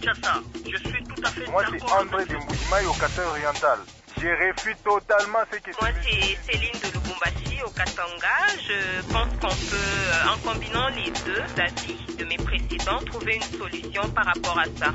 Kinshasa. Je suis tout à fait Moi, d'accord. c'est André de Moujimaï au Katanga-Oriental. Je refuse totalement ce que Moi, c'est Céline de Lubumbashi au Katanga. Je pense qu'on peut, en combinant les deux avis de mes précédents, trouver une solution par rapport à ça.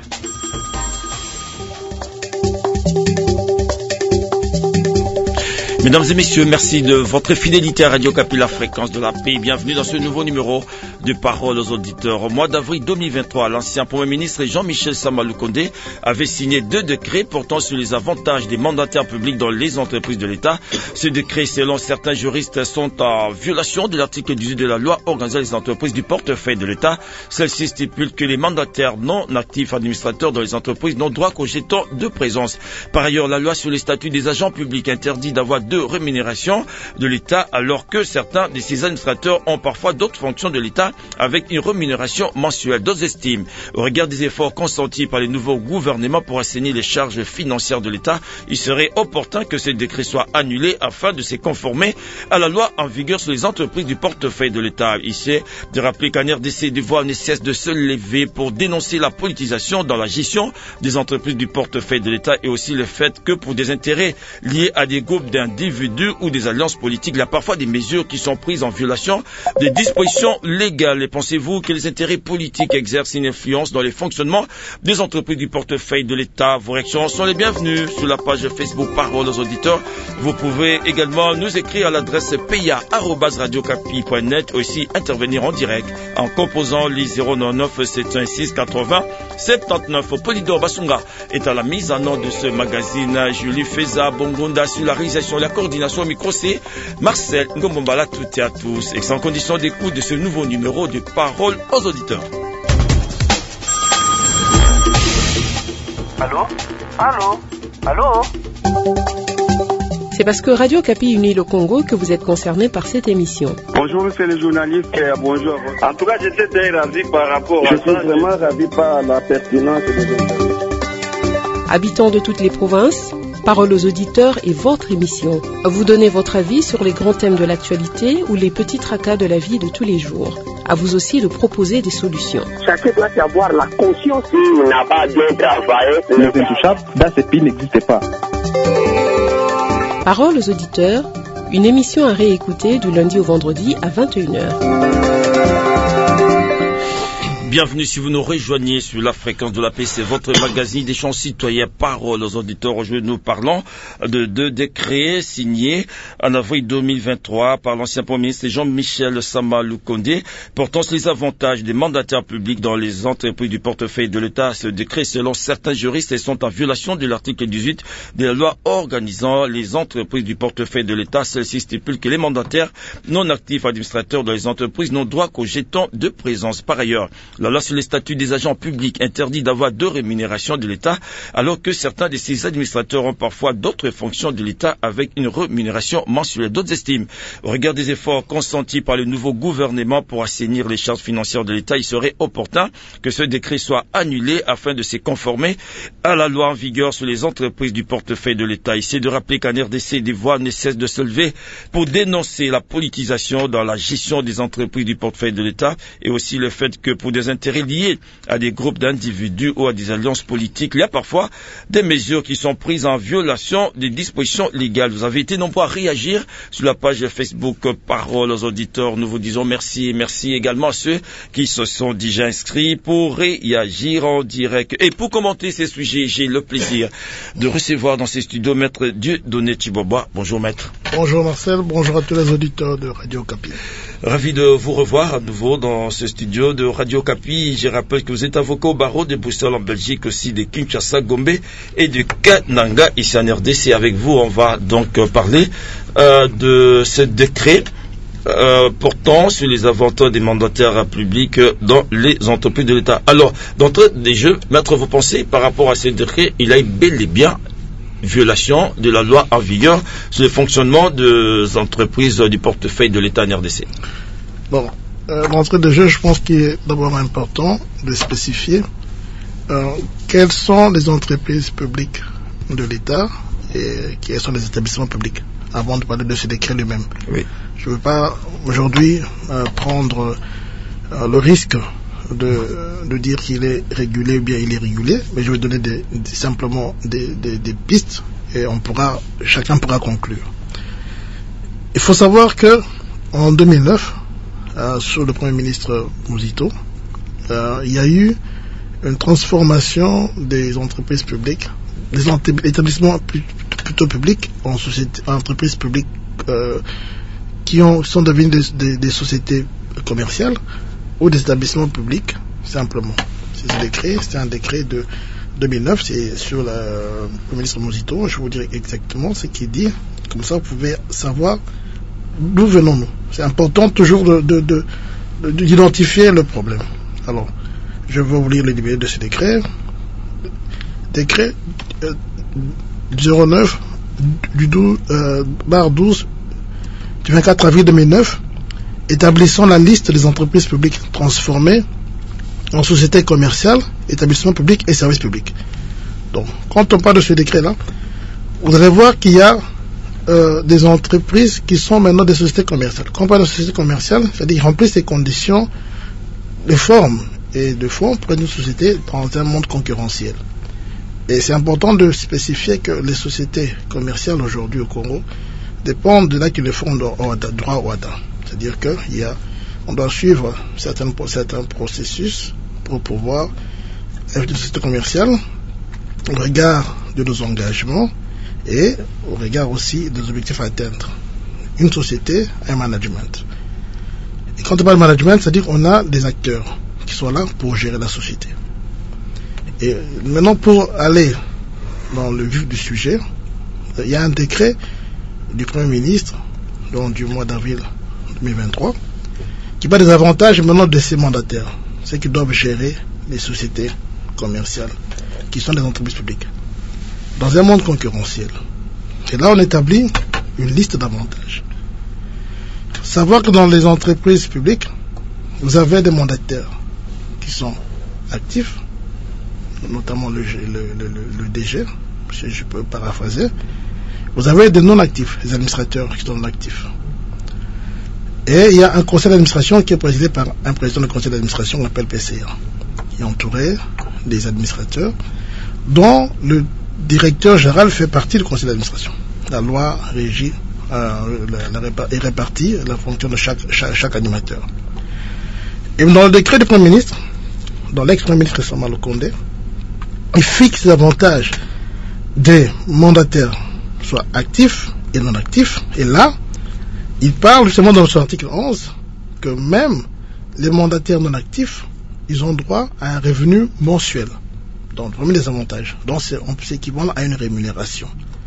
Mesdames et messieurs, merci de votre fidélité à Radio Kapi, la fréquence de la paix. Bienvenue dans ce nouveau numéro de Parole aux auditeurs. Au mois d'avril 2023, l'ancien Premier ministre Jean-Michel Sama Lukonde avait signé 2 décrets portant sur les avantages des mandataires publics dans les entreprises de l'État. Ces décrets, selon certains juristes, sont en violation de l'article 18 de la loi organisant les entreprises du portefeuille de l'État. Celle-ci stipule que les mandataires non actifs administrateurs dans les entreprises n'ont droit qu'au jeton de présence. Par ailleurs, la loi sur les statuts des agents publics interdit d'avoir de rémunération de l'État, alors que certains de ces administrateurs ont parfois d'autres fonctions de l'État avec une rémunération mensuelle. D'autres estiment, au regard des efforts consentis par les nouveaux gouvernements pour assainir les charges financières de l'État, il serait opportun que ce décret soit annulé afin de se conformer à la loi en vigueur sur les entreprises du portefeuille de l'État. Ici, de rappeler qu'en RDC, des voix ne cessent de se lever pour dénoncer la politisation dans la gestion des entreprises du portefeuille de l'État et aussi le fait que pour des intérêts liés à des groupes d'individus ou des alliances politiques, il y a parfois des mesures qui sont prises en violation des dispositions légales. Et pensez-vous que les intérêts politiques exercent une influence dans les fonctionnements des entreprises du portefeuille de l'État? Vos réactions sont les bienvenues sur la page Facebook Parole aux auditeurs. Vous pouvez également nous écrire à l'adresse paya@radiocapi.net, aussi intervenir en direct en composant les 099 716 80 79. Polydor Basunga est à la mise en ordre de ce magazine. Julie Feza Bongonda sur la réalisation et la coordination au micro, c'est Marcel Ngomombala. Toutes et à tous. Excellente condition d'écoute de ce nouveau numéro de Parole aux auditeurs. Allô? Allô? Allô? C'est parce que Radio Kapi unit le Congo que vous êtes concerné par cette émission. Bonjour monsieur le journaliste, bonjour. En tout cas, j'étais très ravi par rapport à ça. Je suis vraiment ravi par la pertinence de l'interview. Habitants de toutes les provinces, Parole aux auditeurs est votre émission. Vous donnez votre avis sur les grands thèmes de l'actualité ou les petits tracas de la vie de tous les jours. À vous aussi de proposer des solutions. Chacun doit avoir la conscience qu'il n'a pas bien travaillé. Les intouchables dans ce pays n'existent pas. Parole aux auditeurs, une émission à réécouter du lundi au vendredi à 21h. Bienvenue si vous nous rejoignez sur la fréquence de la paix, c'est votre magazine des champs citoyens Parole aux auditeurs. Aujourd'hui, nous parlons de 2 décrets signés en avril 2023 par l'ancien Premier ministre Jean-Michel Sama Lukonde portant sur les avantages des mandataires publics dans les entreprises du portefeuille de l'État. Ce décret, selon certains juristes, sont en violation de l'article 18 de la loi organisant les entreprises du portefeuille de l'État. Celle-ci stipule que les mandataires non actifs administrateurs dans les entreprises n'ont droit qu'au jeton de présence. Par ailleurs, la loi sur les statuts des agents publics interdit d'avoir de rémunération de l'État, alors que certains de ces administrateurs ont parfois d'autres fonctions de l'État avec une rémunération mensuelle. D'autres estiment, au regard des efforts consentis par le nouveau gouvernement pour assainir les charges financières de l'État, il serait opportun que ce décret soit annulé afin de se conformer à la loi en vigueur sur les entreprises du portefeuille de l'État. Ici de rappeler qu'en RDC, des voix ne cessent de se lever pour dénoncer la politisation dans la gestion des entreprises du portefeuille de l'État et aussi le fait que pour des intérêts liés à des groupes d'individus ou à des alliances politiques, il y a parfois des mesures qui sont prises en violation des dispositions légales. Vous avez été nombreux à réagir sur la page Facebook Parole aux auditeurs. Nous vous disons merci et merci également à ceux qui se sont déjà inscrits pour réagir en direct. Et pour commenter ces sujets, j'ai le plaisir de recevoir dans ces studios Maître Dieudonné Chiboba. Bonjour Maître. Bonjour Marcel, bonjour à tous les auditeurs de Radio Kapi. Ravi de vous revoir à nouveau dans ce studio de Radio Kapi. Je rappelle que vous êtes avocat au barreau de Bruxelles en Belgique, aussi de Kinshasa, Gombe et de Kananga ici en RDC. Avec vous, on va donc parler de ce décret portant sur les avantages des mandataires publics dans les entreprises de l'État. Alors, d'entrée des jeux, Maître, vous pensez par rapport à ce décret, il a bel et bien violation de la loi en vigueur sur le fonctionnement des entreprises du portefeuille de l'État en RDC? Bon, d'entrée de jeu, je pense qu'il est d'abord important de spécifier quelles sont les entreprises publiques de l'État et quels sont les établissements publics, avant de parler de ce décret lui-même. Oui. Je ne veux pas aujourd'hui prendre le risque de dire qu'il est régulé ou bien il est régulé, mais je vais donner simplement des pistes et chacun pourra conclure. Il faut savoir que en 2009, sous le Premier ministre Muzito, il y a eu une transformation des entreprises publiques, des établissements plutôt publics en entreprises publiques qui sont devenus des sociétés commerciales ou des établissements publics, simplement. C'est un décret de 2009, c'est sur le ministre Muzito, je vous dirai exactement ce qu'il dit, comme ça vous pouvez savoir d'où venons-nous. C'est important toujours d'identifier le problème. Alors, je vais vous lire les numéros de ce décret. Décret 09 du 12 du 24 avril 2009, établissant la liste des entreprises publiques transformées en sociétés commerciales, établissements publics et services publics. Donc, quand on parle de ce décret-là, vous allez voir qu'il y a des entreprises qui sont maintenant des sociétés commerciales. Quand on parle de sociétés commerciales, c'est-à-dire qu'ils remplissent les conditions de forme et de fond pour une société dans un monde concurrentiel. Et c'est important de spécifier que les sociétés commerciales aujourd'hui au Congo dépendent de là qu'ils le font droit au OHADA. C'est-à-dire qu'on doit suivre certains processus pour pouvoir être une société commerciale au regard de nos engagements et au regard aussi des objectifs à atteindre. Une société a un management. Et quand on parle de management, c'est-à-dire qu'on a des acteurs qui sont là pour gérer la société. Et maintenant, pour aller dans le vif du sujet, il y a un décret du Premier ministre, donc du mois d'avril 2023, qui parle des avantages maintenant de ces mandataires, ceux qui doivent gérer les sociétés commerciales, qui sont des entreprises publiques, dans un monde concurrentiel. Et là, on établit une liste d'avantages. Savoir que dans les entreprises publiques, vous avez des mandataires qui sont actifs, notamment le DG, si je peux paraphraser. Vous avez des non-actifs, les administrateurs qui sont non-actifs. Et il y a un conseil d'administration qui est présidé par un président du conseil d'administration qu'on appelle PCA, qui est entouré des administrateurs, dont le directeur général fait partie du conseil d'administration. La loi régit et répartit la fonction de chaque animateur. Et dans le décret du Premier ministre, dans l'ex-Premier ministre Samuel Condé, il fixe les avantages des mandataires, soit actifs et non actifs. Et là, il parle justement dans son article 11 que même les mandataires non actifs, ils ont droit à un revenu mensuel. Donc, parmi les avantages, donc c'est équivalent à une rémunération.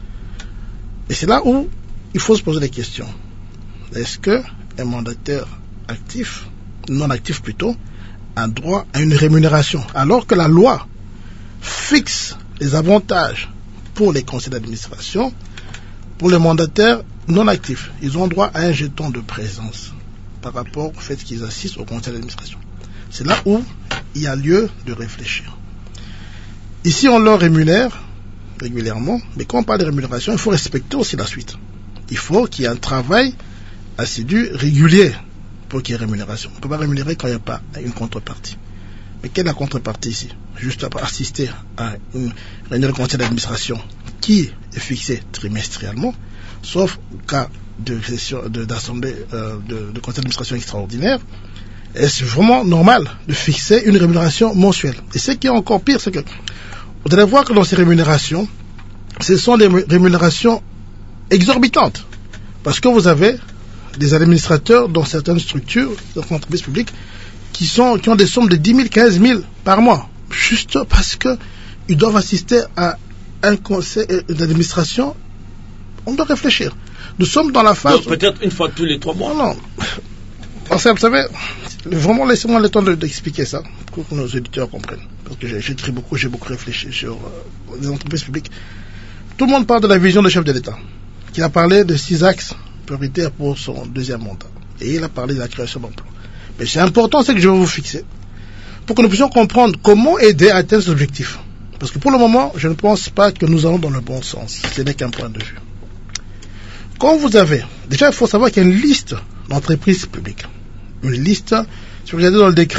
Et c'est là où il faut se poser des questions. Est-ce qu'un mandataire actif, non actif plutôt, a droit à une rémunération, alors que la loi fixe les avantages pour les conseils d'administration, pour les mandataires non actifs. Ils ont droit à un jeton de présence par rapport au fait qu'ils assistent au conseil d'administration. C'est là où il y a lieu de réfléchir. Ici, on leur rémunère régulièrement, mais quand on parle de rémunération, il faut respecter aussi la suite. Il faut qu'il y ait un travail assidu, régulier, pour qu'il y ait rémunération. On ne peut pas rémunérer quand il n'y a pas une contrepartie. Mais quelle est la contrepartie ici? Juste assister à une réunion de conseil d'administration qui est fixée trimestriellement, sauf cas d'assemblée de conseil d'administration extraordinaire. Est-ce vraiment normal de fixer une rémunération mensuelle? Et ce qui est encore pire, c'est que vous allez voir que dans ces rémunérations, ce sont des rémunérations exorbitantes. Parce que vous avez des administrateurs dans certaines structures, dans certaines entreprises publiques, qui ont des sommes de 10 000, 15 000 par mois. Juste parce qu'ils doivent assister à un conseil d'administration. On doit réfléchir. Nous sommes dans la phase... Donc peut-être une fois tous les 3 mois. Non. Vous savez, vraiment laissez-moi le temps d'expliquer ça, pour que nos auditeurs comprennent. Parce que j'ai beaucoup réfléchi sur les entreprises publiques. Tout le monde parle de la vision du chef de l'État, qui a parlé de 6 axes prioritaires pour son deuxième mandat. Et il a parlé de la création d'emplois. Mais c'est important, c'est que je vais vous fixer, pour que nous puissions comprendre comment aider à atteindre cet objectif. Parce que pour le moment, je ne pense pas que nous allons dans le bon sens. Ce n'est qu'un point de vue. Quand vous avez... Déjà, il faut savoir qu'il y a une liste d'entreprises publiques. Une liste, si vous regardez dans le décret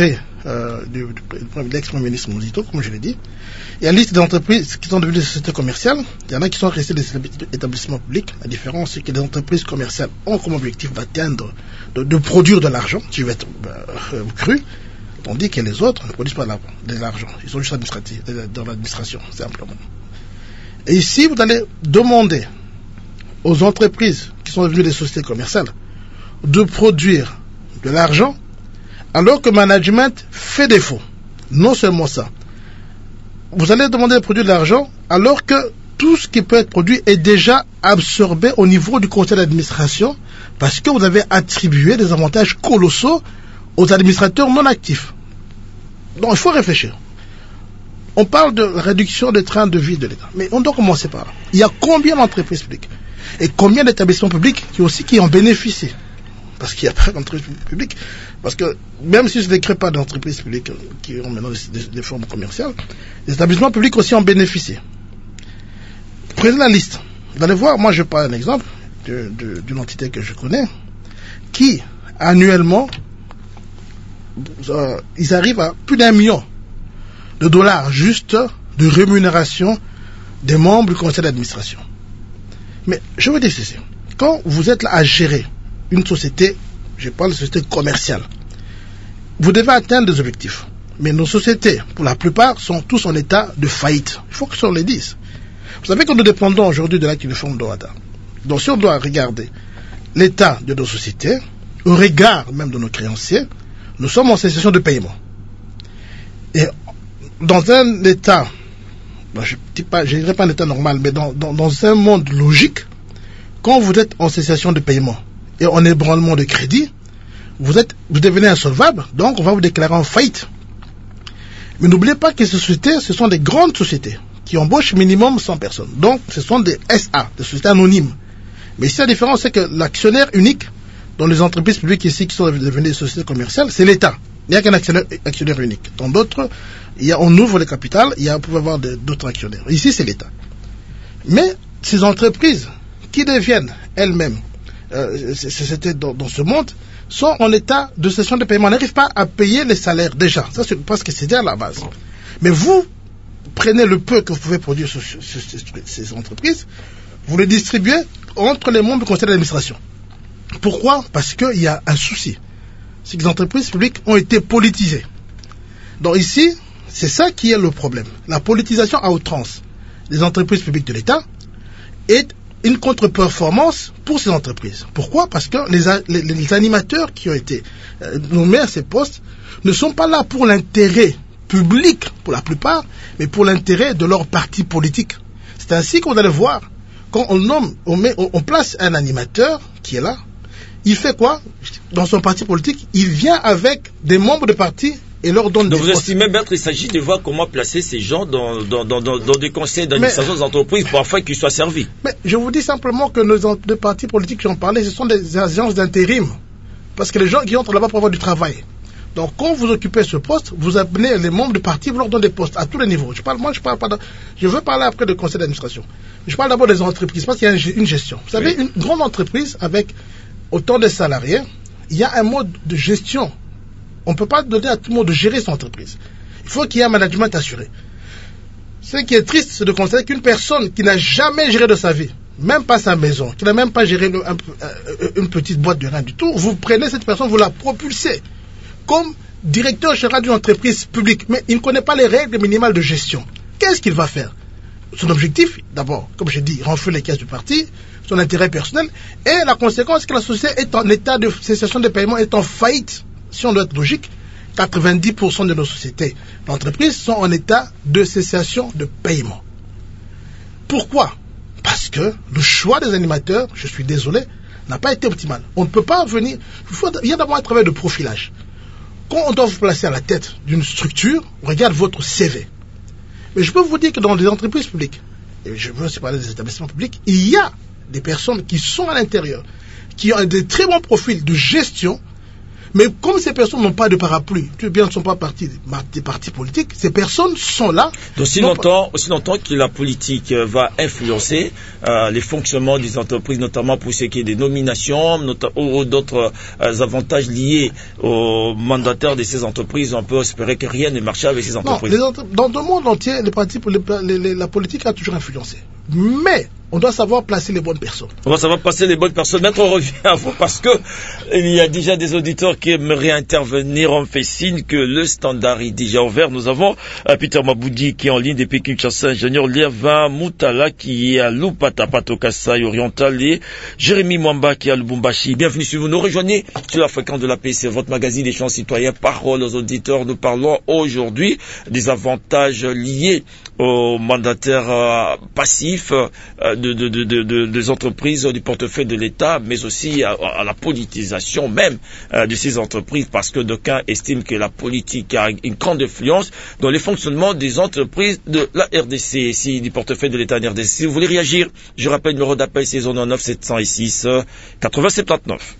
de l'ex-premier ministre Muzito, comme je l'ai dit. Il y a une liste d'entreprises qui sont devenues des sociétés commerciales. Il y en a qui sont restées des établissements publics. La différence, c'est que les entreprises commerciales ont comme objectif d'atteindre, de produire de l'argent, qui va être cru, tandis que les autres ne produisent pas de l'argent. Ils sont juste administratifs, dans l'administration, simplement. Et ici, vous allez demander aux entreprises qui sont devenues des sociétés commerciales de produire de l'argent alors que le management fait défaut. Non seulement ça. Vous allez demander de produire de l'argent alors que tout ce qui peut être produit est déjà absorbé au niveau du conseil d'administration parce que vous avez attribué des avantages colossaux aux administrateurs non actifs. Donc il faut réfléchir. On parle de réduction des trains de vie de l'État. Mais on doit commencer par là. Il y a combien d'entreprises publiques et combien d'établissements publics qui en bénéficient? Parce qu'il n'y a pas d'entreprise publique. Parce que même si je ne crée pas d'entreprises publiques qui ont maintenant des formes commerciales, les établissements publics aussi en bénéficient. Prenez la liste. Vous allez voir, moi je parle d'un exemple d'une entité que je connais qui annuellement ils arrivent à plus d'1 million de dollars juste de rémunération des membres du conseil d'administration. Mais je veux dire ceci. Quand vous êtes là à gérer une société, je parle de société commerciale, vous devez atteindre des objectifs. Mais nos sociétés, pour la plupart, sont tous en état de faillite. Il faut que ça on le dise. Vous savez que nous dépendons aujourd'hui de l'acte de réforme d'OHADA. Donc si on doit regarder l'état de nos sociétés, au regard même de nos créanciers, nous sommes en cessation de paiement. Et dans un état, je ne dirais pas un état normal, mais dans un monde logique, quand vous êtes en cessation de paiement et en ébranlement de crédit, vous devenez insolvable, donc on va vous déclarer en faillite. Mais n'oubliez pas que ces sociétés, ce sont des grandes sociétés qui embauchent minimum 100 personnes. Donc ce sont des SA, des sociétés anonymes. Mais ici la différence, c'est que l'actionnaire unique dans les entreprises publiques ici qui sont devenues des sociétés commerciales, c'est l'État. Il n'y a qu'un actionnaire unique. Dans d'autres, on ouvre le capital, on peut avoir d'autres actionnaires. Ici, c'est l'État. Mais ces entreprises qui deviennent elles-mêmes c'était dans ce monde, sont en état de cessation de paiement. On n'arrive pas à payer les salaires déjà. Ça, c'est parce que c'est déjà la base. Mais vous prenez le peu que vous pouvez produire sur ces entreprises, vous le distribuez entre les membres du conseil d'administration. Pourquoi? Parce qu'il y a un souci. C'est que les entreprises publiques ont été politisées. Donc ici, c'est ça qui est le problème. La politisation à outrance des entreprises publiques de l'État est une contre-performance pour ces entreprises. Pourquoi? Parce que les animateurs qui ont été nommés à ces postes ne sont pas là pour l'intérêt public, pour la plupart, mais pour l'intérêt de leur parti politique. C'est ainsi qu'on allait voir, quand on place un animateur qui est là, il fait quoi? Dans son parti politique, il vient avec des membres de parti et leur donne des postes. Donc vous estimez, maître, il s'agit de voir comment placer ces gens dans des conseils d'administration des entreprises pour afin qu'ils soient servis. Mais je vous dis simplement que nos partis politiques qui ont parlé, ce sont des agences d'intérim. Parce que les gens qui entrent là-bas pour avoir du travail. Donc quand vous occupez ce poste, vous appelez les membres de parti, vous leur donnez des postes à tous les niveaux. Je veux parler après de conseil d'administration. Je parle d'abord des entreprises, parce qu'il y a une gestion. Vous savez, une grande entreprise avec autant de salariés, il y a un mode de gestion. On ne peut pas donner à tout le monde de gérer son entreprise. Il faut qu'il y ait un management assuré. Ce qui est triste, c'est de constater qu'une personne qui n'a jamais géré de sa vie, même pas sa maison, qui n'a même pas géré une petite boîte de rien du tout, vous prenez cette personne, vous la propulsez comme directeur général d'une entreprise publique, mais il ne connaît pas les règles minimales de gestion. Qu'est-ce qu'il va faire? Son objectif, d'abord, comme j'ai dit, renflouer les caisses du parti, son intérêt personnel, et la conséquence, c'est que la société est en état de cessation de paiement, est en faillite. Si on doit être logique, 90% de nos sociétés d'entreprises sont en état de cessation de paiement. Pourquoi? Parce que le choix des animateurs, je suis désolé, n'a pas été optimal. On ne peut pas venir... Il y a d'abord un travail de profilage. Quand on doit vous placer à la tête d'une structure, on regarde votre CV. Mais je peux vous dire que dans les entreprises publiques, et je veux aussi parler des établissements publics, il y a des personnes qui sont à l'intérieur, qui ont des très bons profils de gestion, Mais comme ces personnes n'ont pas de parapluie, tu sais bien, ne sont pas des partis politiques, ces personnes sont là. Aussi longtemps que la politique va influencer les fonctionnements des entreprises, notamment pour ce qui est des nominations ou d'autres avantages liés aux mandataires de ces entreprises, on peut espérer que rien ne marche avec ces entreprises. Non, dans le monde entier, la politique a toujours influencé. Mais on doit savoir placer les bonnes personnes. On va savoir placer les bonnes personnes. Maître, on revient à vous parce que il y a déjà des auditeurs qui aimeraient intervenir. On fait signe que le standard est déjà ouvert. Nous avons Peter Maboudi qui est en ligne depuis Kinshasa, ingénieur Lieva Moutala qui est à Lupata, Pato Kassai oriental et Jérémy Mwamba qui est à Lubumbashi. Bienvenue si vous nous rejoignez sur la fréquence de la paix. C'est votre magazine des champs citoyens. Parole aux auditeurs. Nous parlons aujourd'hui des avantages liés aux mandataires passifs des entreprises du portefeuille de l'État, mais aussi à la politisation même de ces entreprises, parce que d'aucuns estiment que la politique a une grande influence dans les fonctionnements des entreprises de la RDC, ici du portefeuille de l'État en RDC. Si vous voulez réagir, je rappelle le numéro d'appel, c'est 09 706 80 79.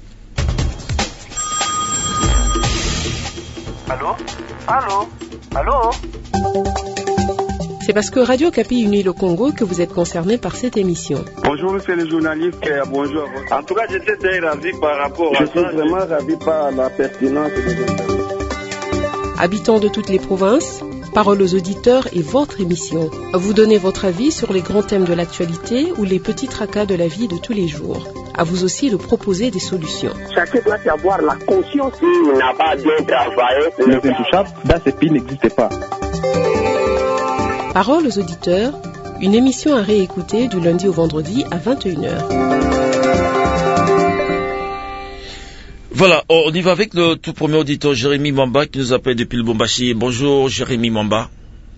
Allô? Allô? Allô? C'est parce que Radio Kapi unit le Congo que vous êtes concerné par cette émission. Bonjour, monsieur le journaliste. Bonjour. En tout cas, j'étais très ravi par rapport à ça. Je suis vraiment ravi par la pertinence de l'interview. Habitants de toutes les provinces, Parole aux auditeurs est votre émission. Vous donnez votre avis sur les grands thèmes de l'actualité ou les petits tracas de la vie de tous les jours. À vous aussi de proposer des solutions. Chacun doit avoir la conscience qu'il n'a pas bien travaillé. Les intouchables, dans ce pays, n'existent pas. Parole aux auditeurs, une émission à réécouter du lundi au vendredi à 21h. Voilà, on y va avec le tout premier auditeur, Jérémy Mwamba, qui nous appelle depuis le Lubumbashi. Bonjour, Jérémy Mwamba.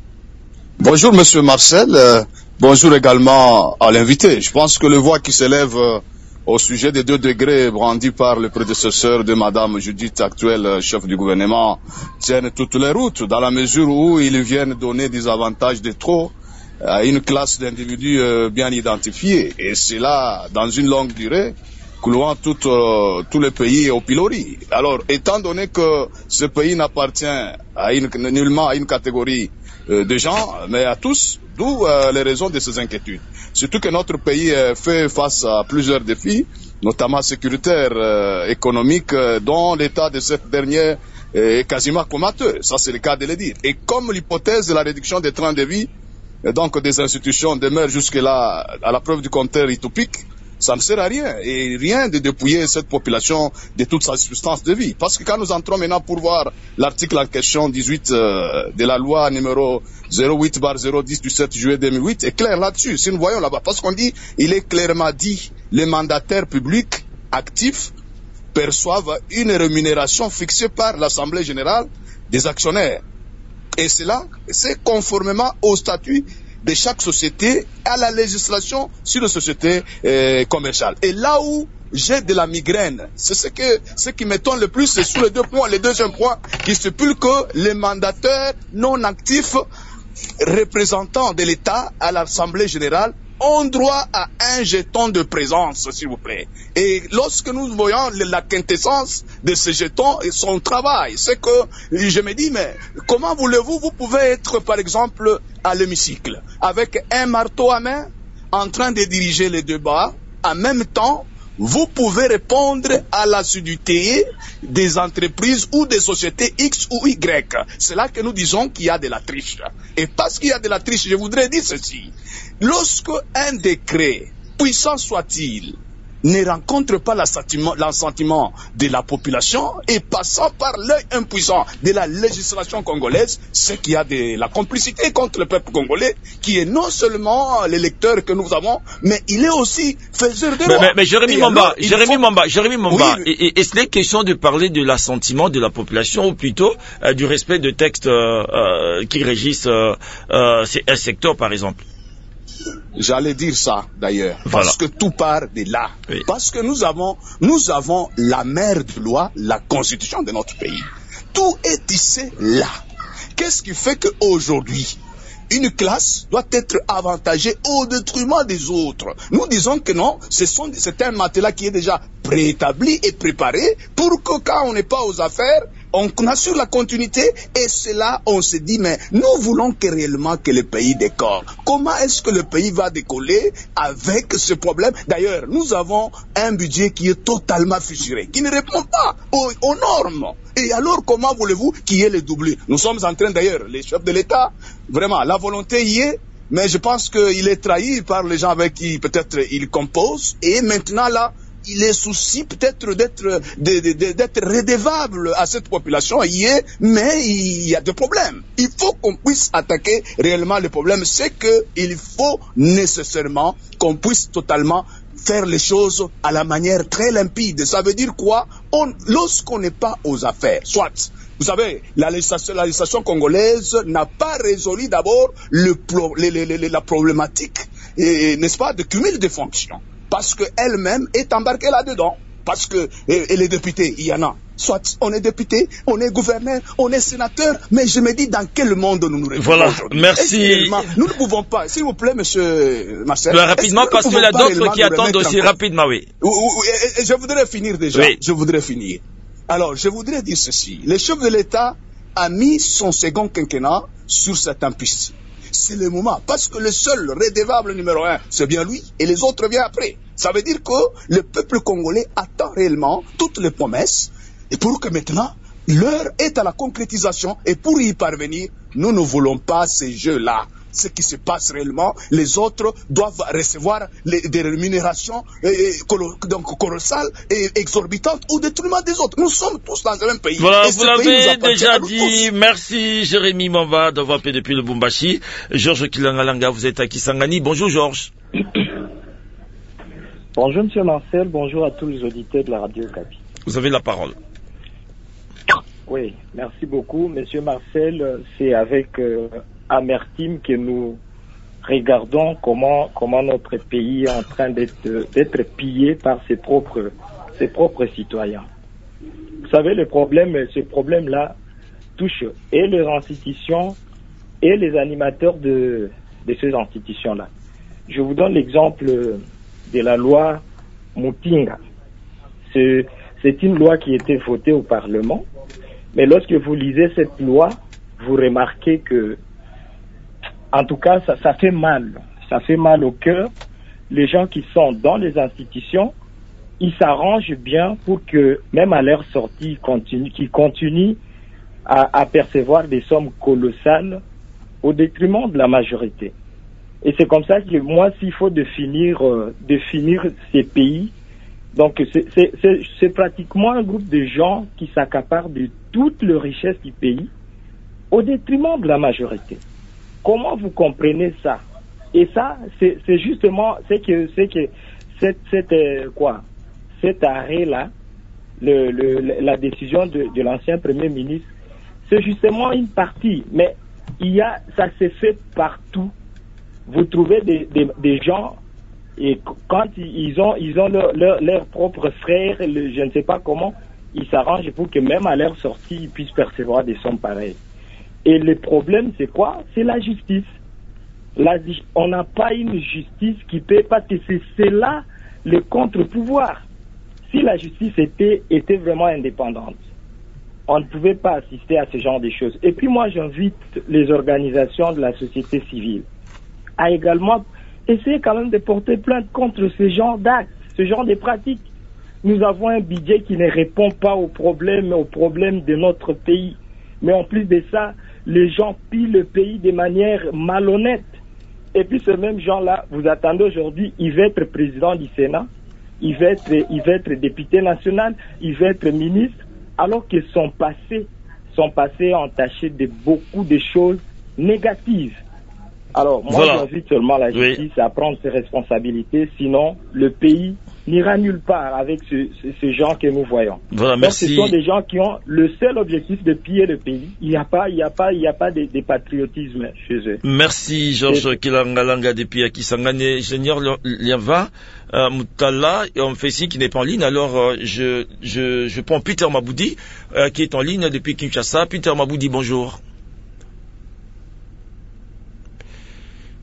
Bonjour, monsieur Marcel. Bonjour également à l'invité. Je pense que le voix qui s'élève au sujet des 2 degrés brandis par le prédécesseur de madame Judith, actuelle chef du gouvernement, tiennent toutes les routes, dans la mesure où ils viennent donner des avantages de trop à une classe d'individus bien identifiés. Et c'est là, dans une longue durée, clouant tout le pays au pilori. Alors, étant donné que ce pays n'appartient nullement à une catégorie de gens, mais à tous, d'où les raisons de ces inquiétudes. Surtout que notre pays fait face à plusieurs défis, notamment sécuritaires, économiques, dont l'état de cette dernière est quasiment comateux. Ça, c'est le cas de le dire. Et comme l'hypothèse de la réduction des trains de vie, donc des institutions demeure jusque-là à la preuve du contraire utopique, ça ne sert à rien, et rien de dépouiller cette population de toute sa substance de vie. Parce que quand nous entrons maintenant pour voir l'article en question 18 de la loi numéro 08/010 du 7 juillet 2008 est clair là-dessus. Si nous voyons là-bas, parce qu'on dit, il est clairement dit, les mandataires publics actifs perçoivent une rémunération fixée par l'Assemblée générale des actionnaires. Et cela, c'est conformément au statut de chaque société, à la législation sur les sociétés commerciales. Et là où j'ai de la migraine, c'est ce qui m'étonne le plus, c'est sur les 2 points. Le deuxième point, qui stipule que les mandataires non actifs représentants de l'État à l'Assemblée générale ont droit à un jeton de présence, s'il vous plaît. Et lorsque nous voyons la quintessence de ce jeton et son travail, c'est que je me dis, mais comment voulez-vous, vous pouvez être par exemple à l'hémicycle avec un marteau à main en train de diriger les débats, en même temps vous pouvez répondre à l'assiduité des entreprises ou des sociétés X ou Y. C'est là que nous disons qu'il y a de la triche. Et parce qu'il y a de la triche, je voudrais dire ceci. Lorsque un décret, puissant soit-il, ne rencontre pas l'assentiment de la population et passant par l'œil impuissant de la législation congolaise, c'est qu'il y a de la complicité contre le peuple congolais qui est non seulement l'électeur que nous avons, mais il est aussi faiseur de loi. Mais Jérémy Mwamba, oui, est-ce qu'il est question de parler de l'assentiment de la population ou plutôt du respect de textes qui régissent un secteur par exemple? J'allais dire ça d'ailleurs, voilà. Parce que tout part de là. Oui. Parce que nous avons la mère de loi, la constitution de notre pays. Tout est tissé là. Qu'est-ce qui fait qu'aujourd'hui, une classe doit être avantagée au détriment des autres. Nous disons que non, c'est un matelas qui est déjà préétabli et préparé pour que quand on n'est pas aux affaires, on assure la continuité et c'est là on se dit mais nous voulons que réellement que le pays décolle. Comment est-ce que le pays va décoller avec ce problème? D'ailleurs, nous avons un budget qui est totalement fissuré, qui ne répond pas aux normes. Et alors comment voulez-vous qu'il y ait les doublés? Nous sommes en train d'ailleurs, les chefs de l'État, vraiment la volonté y est, mais je pense qu'il est trahi par les gens avec qui peut-être il compose et maintenant là, il est souci peut-être d'être redevable à cette population, mais il y a des problèmes. Il faut qu'on puisse attaquer réellement le problème. C'est qu'il faut nécessairement qu'on puisse totalement faire les choses à la manière très limpide. Ça veut dire quoi? Lorsqu'on n'est pas aux affaires, soit, vous savez, la législation congolaise n'a pas résolu d'abord la problématique, n'est-ce pas, de cumul de fonctions. Parce qu'elle-même est embarquée là-dedans. Parce que les députés, il y en a. Soit on est député, on est gouverneur, on est sénateur, mais je me dis dans quel monde nous nous retrouvons. Voilà, merci. Nous ne pouvons pas, s'il vous plaît, monsieur Marcel. Rapidement, parce qu'il y a d'autres qui attendent aussi rapidement, oui. Je voudrais finir déjà. Oui. Je voudrais finir. Alors, je voudrais dire ceci. Le chef de l'État a mis son second quinquennat sur certaines pistes. C'est le moment, parce que le seul redevable numéro 1, c'est bien lui, et les autres viennent après. Ça veut dire que le peuple congolais attend réellement toutes les promesses, et pour que maintenant, l'heure est à la concrétisation, et pour y parvenir, nous ne voulons pas ces jeux-là. Ce qui se passe réellement, les autres doivent recevoir des rémunérations colossales et exorbitantes au détriment des autres. Nous sommes tous dans le même pays. Voilà, et vous l'avez déjà dit. Merci Jérémy Mamba d'avoir appelé depuis le Lubumbashi. Georges Kilangalanga, vous êtes à Kisangani. Bonjour Georges. Bonjour Monsieur Marcel, bonjour à tous les auditeurs de la radio Okapi. Vous avez la parole. Oui, merci beaucoup Monsieur Marcel. C'est avec amertume que nous regardons comment notre pays est en train d'être pillé par ses propres citoyens. Vous savez, ce problème-là touche et les institutions et les animateurs de ces institutions-là. Je vous donne l'exemple de la loi Mutinga. C'est une loi qui a été votée au Parlement, mais lorsque vous lisez cette loi, vous remarquez que en tout cas, ça fait mal. Ça fait mal au cœur. Les gens qui sont dans les institutions, ils s'arrangent bien pour que, même à leur sortie, qu'ils continuent à percevoir des sommes colossales au détriment de la majorité. Et c'est comme ça que moi, s'il faut définir ces pays, donc c'est pratiquement un groupe de gens qui s'accaparent de toutes les richesses du pays au détriment de la majorité. Comment vous comprenez ça? Et ça, c'est justement, c'est que cet arrêt-là, la décision de l'ancien Premier ministre, c'est justement une partie. Mais ça s'est fait partout. Vous trouvez des gens, et quand ils ont leurs propres frères, je ne sais pas comment, ils s'arrangent pour que même à leur sortie, ils puissent percevoir des sommes pareilles. Et le problème, c'est quoi? C'est la justice. On n'a pas une justice qui peut, parce que c'est là le contre-pouvoir. Si la justice était vraiment indépendante, on ne pouvait pas assister à ce genre de choses. Et puis moi, j'invite les organisations de la société civile à également essayer quand même de porter plainte contre ce genre d'actes, ce genre de pratiques. Nous avons un budget qui ne répond pas aux problèmes de notre pays. Mais en plus de ça, les gens pillent le pays de manière malhonnête. Et puis ce même gens-là, vous attendez aujourd'hui, il va être président du Sénat, il va être député national, il va être ministre, alors que son passé est entaché de beaucoup de choses négatives. Alors moi, j'invite seulement la justice à prendre ses responsabilités, sinon le pays n'ira nulle part avec ce genre que nous voyons. Voilà, donc, merci. Ce sont des gens qui ont le seul objectif de piller le pays. Il n'y a pas de patriotisme chez eux. Merci Georges Kilangalanga depuis Akisangani. Ingénieur Liava Moutala, et on me fait signe qu'il n'est pas en ligne. Alors je prends Peter Maboudi qui est en ligne depuis Kinshasa. Peter Maboudi, bonjour.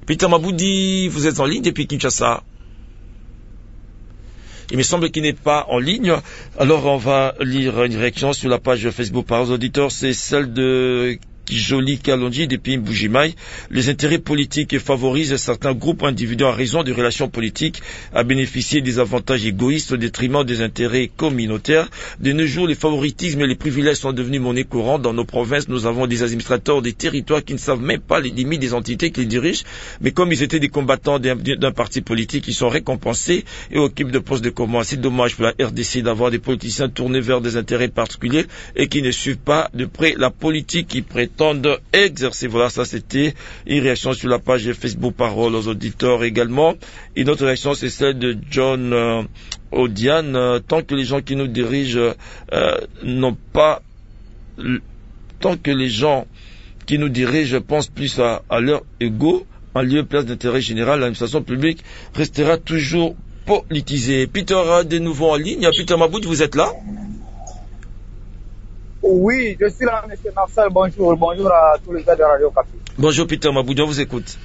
Peter Maboudi, vous êtes en ligne depuis Kinshasa. Il me semble qu'il n'est pas en ligne. Alors on va lire une réaction sur la page Facebook par les auditeurs. C'est celle de Kijoli Kalonji depuis Mbujimaï. Les intérêts politiques favorisent certains groupes individuels en raison de relations politiques à bénéficier des avantages égoïstes au détriment des intérêts communautaires. De nos jours, les favoritismes et les privilèges sont devenus monnaie courante. Dans nos provinces, nous avons des administrateurs des territoires qui ne savent même pas les limites des entités qu'ils dirigent, mais comme ils étaient des combattants d'un parti politique, ils sont récompensés et occupent de postes de commande. C'est dommage pour la RDC d'avoir des politiciens tournés vers des intérêts particuliers et qui ne suivent pas de près la politique qui prétendent exercer. Voilà, ça c'était une réaction sur la page Facebook Parole aux auditeurs également. Une autre réaction, c'est celle de John Odian. Tant que les gens qui nous dirigent tant que les gens qui nous dirigent pensent plus à leur ego, en lieu et place d'intérêt général, l'administration publique restera toujours politisée. Peter, de nouveau en ligne. Peter Maboudi, vous êtes là? Oui, je suis là, M. Marcel. Bonjour. Bonjour à tous les gars de Radio Café. Bonjour, Peter Maboudi, on vous écoute.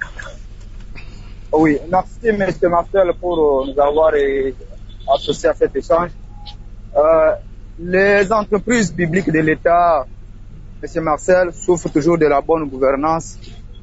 Oui, merci, M. Marcel, pour nous avoir associés à cet échange. Les entreprises publiques de l'État, M. Marcel, souffrent toujours de la bonne gouvernance.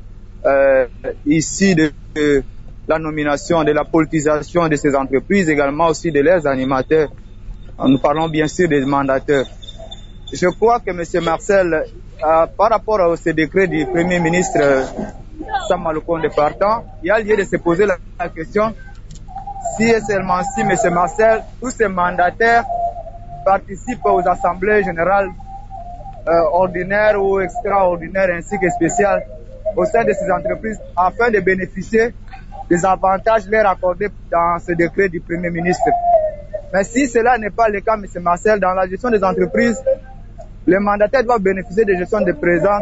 Ici, de la nomination, de la politisation de ces entreprises, également aussi de leurs animateurs. Nous parlons bien sûr des mandataires. Je crois que M. Marcel, par rapport à ce décret du Premier ministre Samaloukonde partant, il y a lieu de se poser la question si et seulement si M. Marcel, tous ces mandataires participent aux assemblées générales ordinaires ou extraordinaires ainsi que spéciales au sein de ces entreprises afin de bénéficier des avantages leur accordés dans ce décret du Premier ministre. Mais si cela n'est pas le cas, M. Marcel, dans la gestion des entreprises, les mandataires doivent bénéficier de gestion de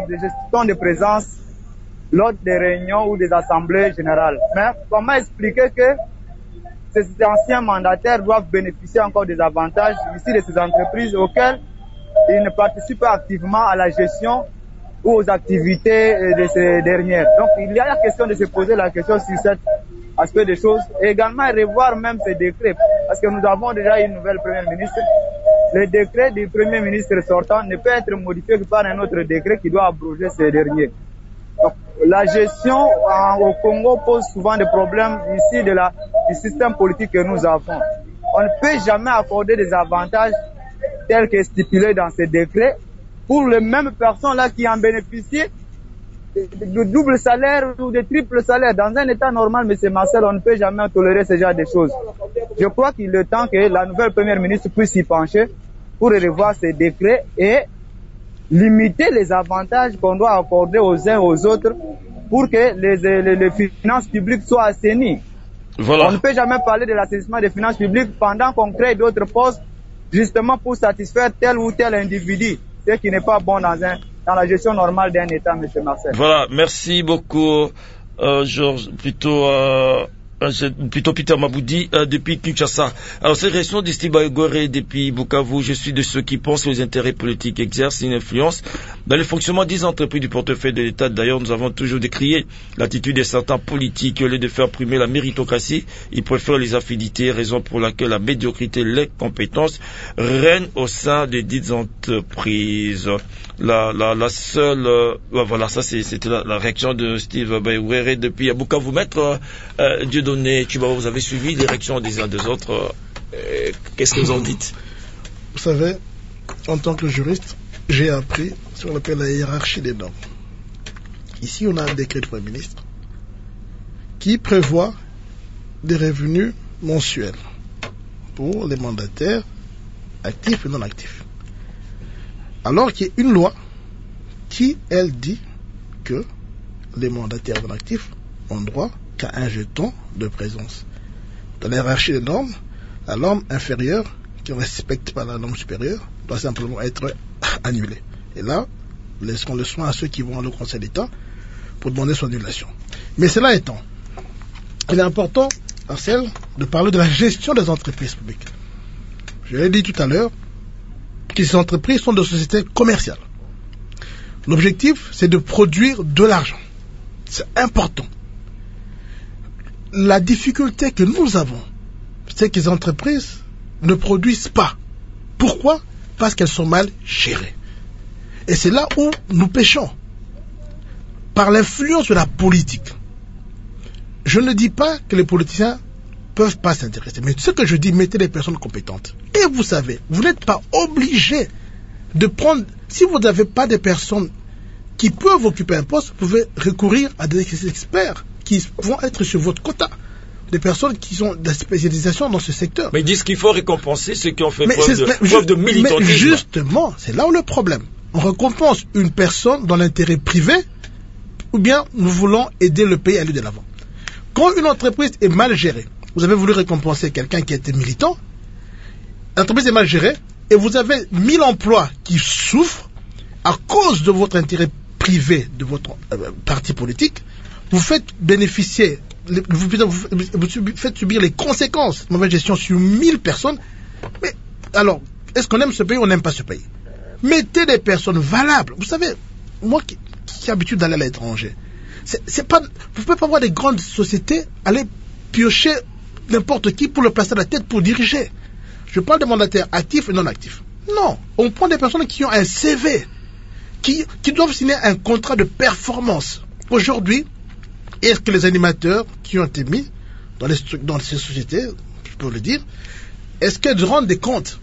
présence lors des réunions ou des assemblées générales. Mais comment expliquer que ces anciens mandataires doivent bénéficier encore des avantages ici de ces entreprises auxquelles ils ne participent pas activement à la gestion ou aux activités de ces dernières. Donc il y a la question de se poser la question sur cet aspect des choses et également revoir même ces décrets parce que nous avons déjà une nouvelle première ministre. Le décret du Premier ministre sortant ne peut être modifié que par un autre décret qui doit abroger ces derniers. Donc, la gestion au Congo pose souvent des problèmes ici du système politique que nous avons. On ne peut jamais accorder des avantages tels que stipulés dans ces décrets pour les mêmes personnes-là qui en bénéficient de double salaire ou de triple salaire. Dans un état normal, M. Marcel, on ne peut jamais tolérer ce genre de choses. Je crois qu'il est temps que la nouvelle première ministre puisse s'y pencher pour revoir ces décrets et limiter les avantages qu'on doit accorder aux uns aux autres pour que les finances publiques soient assainies. Voilà. On ne peut jamais parler de l'assainissement des finances publiques pendant qu'on crée d'autres postes justement pour satisfaire tel ou tel individu, ce qui n'est pas bon dans la gestion normale d'un État, M. Marcel. Voilà, merci beaucoup, Georges, plutôt Peter Maboudi depuis Kinshasa. Alors cette réaction d'Estiba Gore depuis Bukavu, je suis de ceux qui pensent que les intérêts politiques exercent une influence dans le fonctionnement des entreprises du portefeuille de l'État. D'ailleurs, nous avons toujours décrié l'attitude de certains politiques au lieu de faire primer la méritocratie, ils préfèrent les affinités, raison pour laquelle la médiocrité, les compétences règnent au sein des dites entreprises. La seule, voilà, ça c'était la réaction de Steve Bayouere depuis Bukavu. Maître Dieudonné, vous avez suivi les réactions des uns des autres. Qu'est-ce que vous en dites? Vous savez, en tant que juriste, j'ai appris ce qu'on appelle la hiérarchie des normes. Ici, on a un décret du Premier ministre qui prévoit des revenus mensuels pour les mandataires actifs et non actifs. Alors qu'il y a une loi qui, elle, dit que les mandataires non actifs ont droit qu'à un jeton de présence. Dans la hiérarchie des normes, la norme inférieure qui ne respecte pas la norme supérieure doit simplement être annulée. Et là, laisserons le soin à ceux qui vont au Conseil d'État pour demander son annulation. Mais cela étant, il est important, Marcel, de parler de la gestion des entreprises publiques. Je l'ai dit tout à l'heure, que ces entreprises sont des sociétés commerciales. L'objectif, c'est de produire de l'argent. C'est important. la difficulté que nous avons, c'est que les entreprises ne produisent pas. Pourquoi? Parce qu'elles sont mal gérées. Et c'est là où nous péchons. Par l'influence de la politique. Je ne dis pas que les politiciens ne peuvent pas s'intéresser. Mais ce que je dis, mettez des personnes compétentes. Et vous savez, vous n'êtes pas obligé de prendre... Si vous n'avez pas des personnes qui peuvent occuper un poste, vous pouvez recourir à des experts qui vont être sur votre quota. Des personnes qui ont de la spécialisation dans ce secteur. Mais ils disent qu'il faut récompenser ceux qui ont fait preuve de militantisme. Mais justement, c'est là où le problème. On récompense une personne dans l'intérêt privé, ou bien nous voulons aider le pays à aller de l'avant. Quand une entreprise est mal gérée, vous avez voulu récompenser quelqu'un qui était militant, l'entreprise est mal gérée, et vous avez 1000 emplois qui souffrent à cause de votre intérêt privé de votre parti politique, vous faites bénéficier, vous faites subir les conséquences de mauvaise gestion sur 1000 personnes. Mais alors, est-ce qu'on aime ce pays ou on n'aime pas ce pays? Mettez des personnes valables. Vous savez, moi qui ai l'habitude d'aller à l'étranger, c'est pas, vous ne pouvez pas voir des grandes sociétés aller piocher n'importe qui pour le placer à la tête pour diriger. Je parle de mandataires actifs et non actifs. Non, on prend des personnes qui ont un CV, qui doivent signer un contrat de performance. Aujourd'hui, est-ce que les animateurs qui ont été mis dans ces sociétés, je peux le dire, est-ce qu'ils rendent des comptes?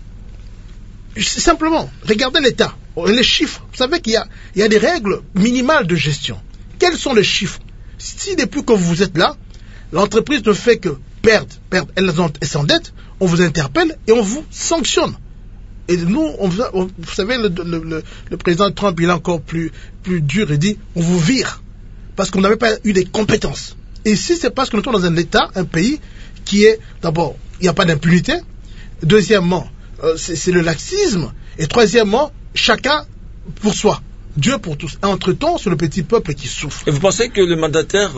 Simplement, regardez l'État, les chiffres. Vous savez qu'il y a des règles minimales de gestion. Quels sont les chiffres? Si depuis que vous êtes là, l'entreprise ne fait que perdre, elle s'endette, on vous interpelle et on vous sanctionne. Et nous, vous savez, le président Trump, il est encore plus dur et dit, on vous vire. Parce qu'on n'avait pas eu des compétences. Et si c'est parce que nous sommes dans un État, un pays, qui est, d'abord, il n'y a pas d'impunité. Deuxièmement, c'est le laxisme. Et troisièmement, chacun pour soi. Dieu pour tous. Entre-temps, c'est le petit peuple qui souffre. Et vous pensez que les mandataires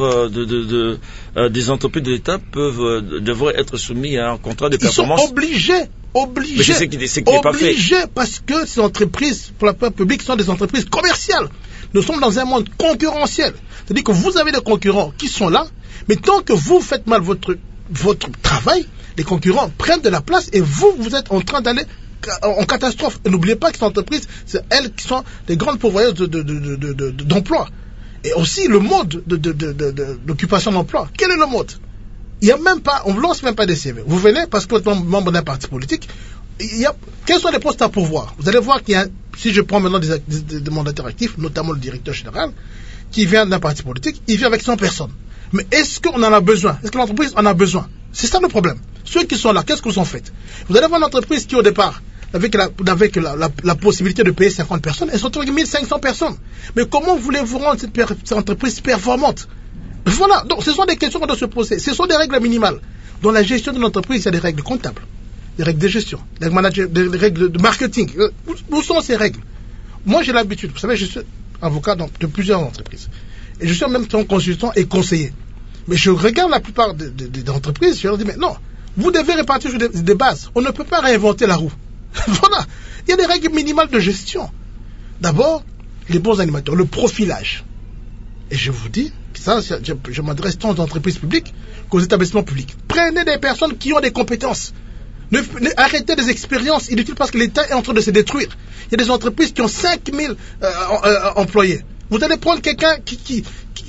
des entreprises de l'État devraient être soumis à un contrat de performance? Ils sont obligés. Mais c'est ce qui n'est pas fait. Obligés, parce que ces entreprises, pour la part publique, sont des entreprises commerciales. Nous sommes dans un monde concurrentiel. C'est-à-dire que vous avez des concurrents qui sont là, mais tant que vous faites mal votre travail, les concurrents prennent de la place et vous êtes en train d'aller en catastrophe. Et n'oubliez pas que ces entreprises, c'est elles qui sont des grandes pourvoyeuses d'emploi. Et aussi le mode d'occupation d'emploi. Quel est le mode? Il y a même pas, on ne lance même pas des CV. Vous venez parce que vous êtes membre d'un parti politique. Quels sont les postes à pourvoir? Vous allez voir qu'il y a, si je prends maintenant des mandataires actifs, notamment le directeur général, qui vient d'un parti politique, il vient avec 100 personnes. Mais est-ce qu'on en a besoin? Est-ce que l'entreprise en a besoin? C'est ça le problème. Ceux qui sont là, qu'est-ce qu'ils ont fait? Vous allez voir une entreprise qui, au départ, avec la possibilité de payer 50 personnes, elles sont avec 1500 personnes. Mais comment voulez-vous rendre cette entreprise performante? Voilà. Donc, ce sont des questions qu'on doit se poser. Ce sont des règles minimales. Dans la gestion d'une entreprise, il y a des règles comptables, des règles de gestion, des règles de marketing. Où sont ces règles? Moi, j'ai l'habitude. Vous savez, je suis avocat de plusieurs entreprises. Et je suis en même temps consultant et conseiller. Mais je regarde la plupart des entreprises, je leur dis, mais non, vous devez répartir sur des bases. On ne peut pas réinventer la roue. Voilà. Il y a des règles minimales de gestion. D'abord, les bons animateurs, le profilage. Et je vous dis, ça, je m'adresse tant aux entreprises publiques qu'aux établissements publics. Prenez des personnes qui ont des compétences. Arrêtez des expériences inutiles parce que l'État est en train de se détruire. Il y a des entreprises qui ont 5000 employés. Vous allez prendre quelqu'un qui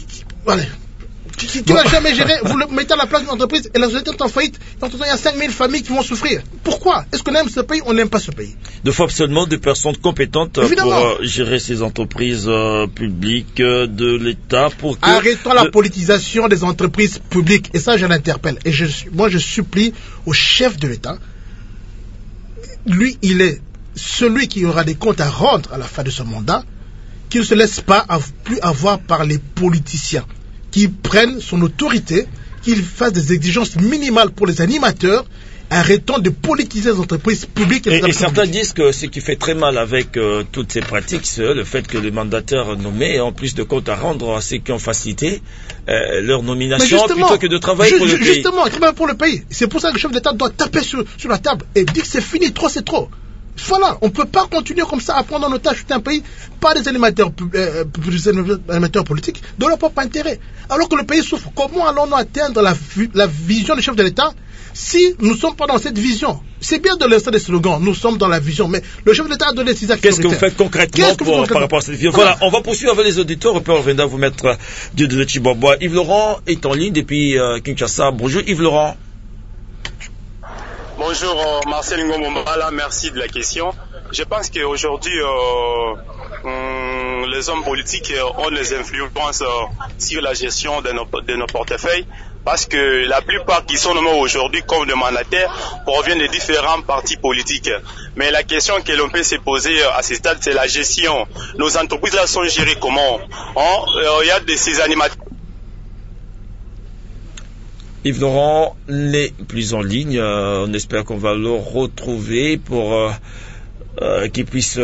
n'a jamais géré, vous le mettez à la place d'une entreprise et la société est en faillite, et il y a 5000 familles qui vont souffrir. Pourquoi? Est-ce qu'on aime ce pays ou on n'aime pas ce pays? Il faut absolument des personnes compétentes pour gérer ces entreprises publiques de l'État. Arrêtons la politisation des entreprises publiques. Et ça, je l'interpelle. Et moi, je supplie au chef de l'État, lui, il est celui qui aura des comptes à rendre à la fin de son mandat, qu'il ne se laisse pas plus avoir par les politiciens, qui prennent son autorité, qu'il fasse des exigences minimales pour les animateurs, arrêtant de politiser les entreprises publiques. Et certains disent que ce qui fait très mal avec toutes ces pratiques, c'est le fait que les mandataires nommés ont plus de comptes à rendre à ceux qui ont facilité leur nomination plutôt que de travailler pour le pays. Justement, travailler pour le pays. C'est pour ça que le chef d'État doit taper sur la table et dire que c'est fini, trop c'est trop. Voilà, on ne peut pas continuer comme ça à prendre en otage tout un pays par des animateurs politiques de leur propre intérêt. Alors que le pays souffre, comment allons-nous atteindre la vision du chef de l'État si nous ne sommes pas dans cette vision? C'est bien de laisser des slogans, nous sommes dans la vision, mais le chef de l'État a donné ses actions. Qu'est-ce que vous faites concrètement par rapport à cette vision? Voilà, on va poursuivre avec les auditeurs, et puis on reviendra vous mettre de Chibobois. Yves Laurent est en ligne depuis Kinshasa. Bonjour Yves Laurent. Bonjour Marcel Ngomombala, merci de la question. Je pense qu'aujourd'hui, les hommes politiques ont des influences sur la gestion de nos portefeuilles, parce que la plupart qui sont nommés aujourd'hui comme des mandataires proviennent de différents partis politiques. Mais la question que l'on peut se poser à ce stade, c'est la gestion. Nos entreprises là sont gérées comment? Il y a ces animateurs. Yves Laurent n'est plus en ligne. On espère qu'on va le retrouver pour qu'il puisse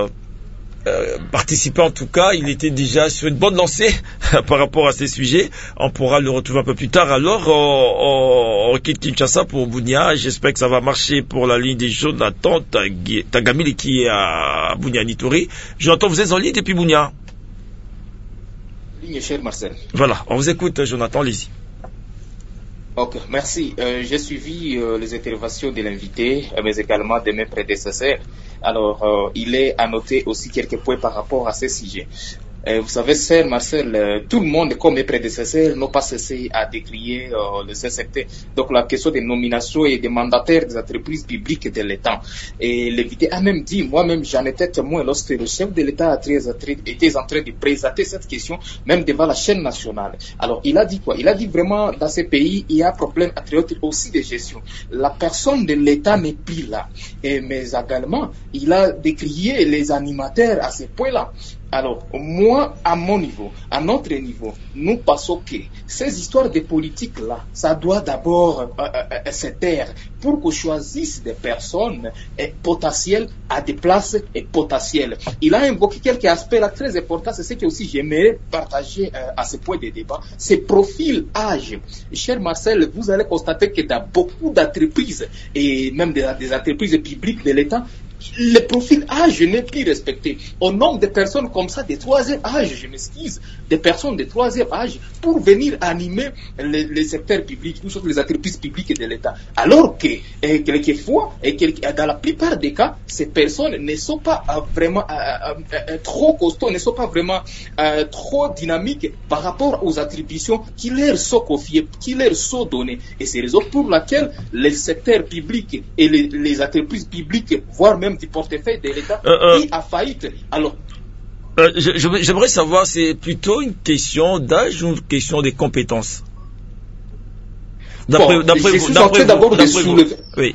participer. En tout cas, il était déjà sur une bonne lancée par rapport à ces sujets. On pourra le retrouver un peu plus tard. Alors, on quitte Kinshasa pour Bunia. J'espère que ça va marcher pour la ligne des Jonathan Tagamili qui est à Bunia Nitori. Jonathan, vous êtes en ligne depuis Bunia. Ligne, cher Marcel. Voilà, on vous écoute, Jonathan, allez-y. Ok, merci. J'ai suivi les interventions de l'invité, mais également de mes prédécesseurs. Alors, il est à noter aussi quelques points par rapport à ce sujet. Vous savez, cher Marcel, tout le monde, comme mes prédécesseurs, n'ont pas cessé à décrier le secteur. Donc, la question des nominations et des mandataires des entreprises publiques de l'État. Et l'invité a même dit, moi-même, j'en étais témoin lorsque le chef de l'État était en train de présenter cette question, même devant la chaîne nationale. Alors, il a dit quoi? Il a dit vraiment, dans ces pays, il y a un problème aussi de gestion. La personne de l'État n'est plus là. Mais également, il a décrié les animateurs à ce point-là. Alors, moi, à mon niveau, à notre niveau, nous pensons que ces histoires de politique-là, ça doit d'abord se taire pour qu'on choisisse des personnes potentielles à des places potentielles. Il a invoqué quelques aspects là très importants, c'est ce que aussi j'aimerais partager à ce point de débat. Ces profils âge. Cher Marcel, vous allez constater que dans beaucoup d'entreprises, et même des entreprises publiques de l'État, le profil âge n'est plus respecté. On nomme des personnes comme ça de troisième âge, je m'excuse, des personnes de troisième âge pour venir animer les secteurs publics, ou surtout les entreprises publiques de l'État. Alors que, quelquefois, dans la plupart des cas, ces personnes ne sont pas vraiment trop costauds, ne sont pas vraiment trop dynamiques par rapport aux attributions qui leur sont confiées, qui leur sont données. Et c'est la raison pour laquelle les secteurs publics et les entreprises publiques, voire même du portefeuille de l'État, qui a faillite. Alors, j'aimerais savoir, c'est plutôt une question d'âge ou une question de compétences? D'après vous. Oui.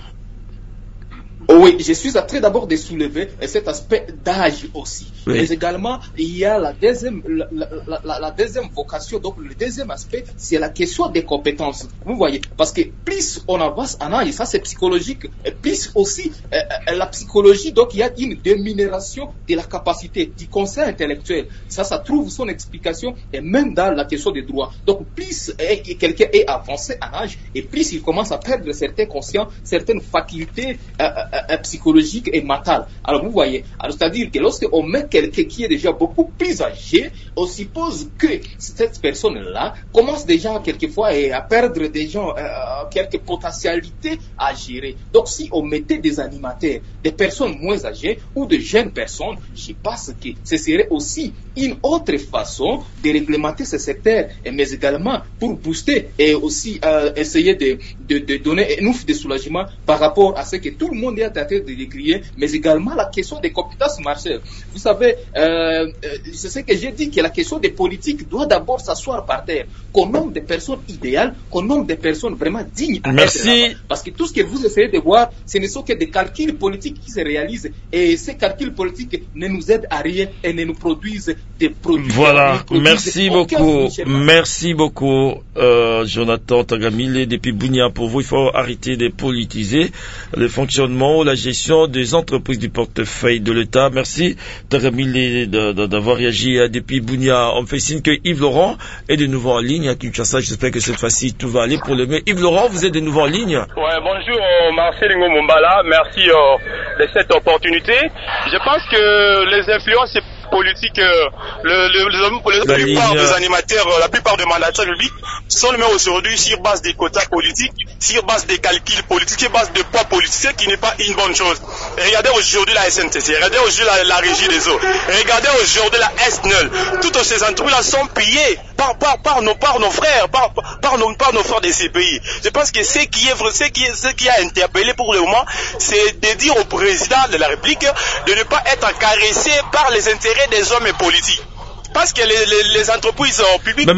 Oui, je suis en train d'abord de soulever cet aspect d'âge aussi. Oui. Mais également, il y a la deuxième vocation, donc le deuxième aspect, c'est la question des compétences. Vous voyez, parce que plus on avance en âge, ça c'est psychologique, et plus aussi la psychologie, donc il y a une déminération de la capacité du conseil intellectuel. Ça trouve son explication, et même dans la question des droits. Donc plus quelqu'un est avancé en âge, et plus il commence à perdre certains conscients, certaines facultés psychologique et mentale. Alors vous voyez, c'est-à-dire que lorsqu'on met quelqu'un qui est déjà beaucoup plus âgé, on suppose que cette personne-là commence déjà quelquefois à perdre déjà quelques potentialités à gérer. Donc si on mettait des animateurs, des personnes moins âgées ou de jeunes personnes, je pense que ce serait aussi une autre façon de réglementer ce secteur, mais également pour booster et aussi essayer de donner un ouf de soulagement par rapport à ce que tout le monde est en train de décrier, mais également la question des compétences marchées. Vous savez, c'est ce que j'ai dit, que la question des politiques doit d'abord s'asseoir par terre, qu'on nomme des personnes idéales, qu'on nomme des personnes vraiment dignes à être là-bas. Parce que tout ce que vous essayez de voir, ce ne sont que des calculs politiques qui se réalisent, et ces calculs politiques ne nous aident à rien et ne nous produisent des produits. Voilà, merci beaucoup, Jonathan Tagamili depuis Bunia. Pour vous, il faut arrêter de politiser le fonctionnement ou la gestion des entreprises du portefeuille de l'État. Merci Tagamili d'avoir réagi depuis Bunia. On me fait signe que Yves Laurent est de nouveau en ligne à Kinshasa. J'espère que cette fois-ci tout va aller pour le mieux. Yves Laurent, vous êtes de nouveau en ligne. Ouais, bonjour Marcel Ngomombala. Merci de cette opportunité. Je pense que les influences politiques, la plupart des animateurs, la plupart des mandataires publics sont même aujourd'hui sur base des quotas politiques, sur base des calculs politiques, sur base de poids politiques, ce qui n'est pas une bonne chose. Regardez aujourd'hui la SNTC, regardez aujourd'hui la régie des eaux, regardez aujourd'hui la SNEL. Toutes ces entreprises-là sont payées par nos frères, par nos frères de ces pays. Je pense que ce qui a interpellé pour le moment, c'est de dire au président de la République de ne pas être caressé par les intérêts des hommes politiques. Parce que les entreprises publiques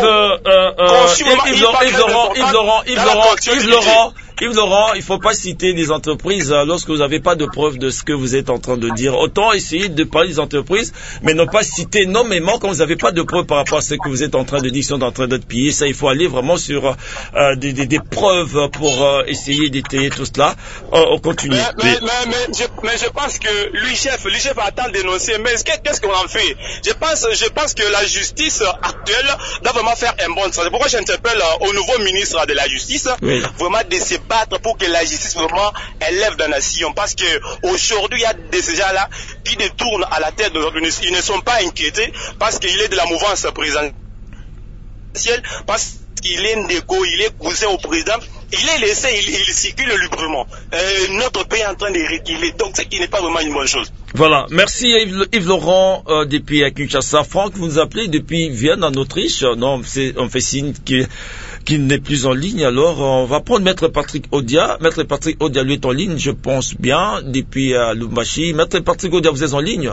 Yves Laurent, il faut pas citer des entreprises lorsque vous n'avez pas de preuve de ce que vous êtes en train de dire. Autant essayer de parler des entreprises, mais ne pas citer nommément quand vous n'avez pas de preuves par rapport à ce que vous êtes en train de dire, sont en train d'être pillés. Ça, il faut aller vraiment sur des preuves pour essayer d'étayer tout cela. On continue. Mais je pense que l'UICHF attend de dénoncer. Mais qu'est-ce qu'on en fait? Je pense que la justice actuelle doit vraiment faire un bon travail. C'est pourquoi j'interpelle au nouveau ministre de la Justice, vraiment de se battre pour que la justice vraiment élève la nation. Parce que aujourd'hui, il y a des gens-là qui détournent à la tête de l'organisation. Ils ne sont pas inquiétés parce qu'il est de la mouvance présidentielle, parce qu'il est Ndeko, il est cousin au président. Il est laissé, il circule librement. Notre pays est en train de reculer, donc ce qui n'est pas vraiment une bonne chose. Voilà, merci Yves Laurent depuis Kinshasa. Franck, vous nous appelez depuis Vienne en Autriche. Non, on fait signe qu'il n'est plus en ligne. Alors, on va prendre Maître Patrick Odia. Maître Patrick Odia, lui, est en ligne, je pense bien, depuis Lubumbashi. Maître Patrick Odia, vous êtes en ligne?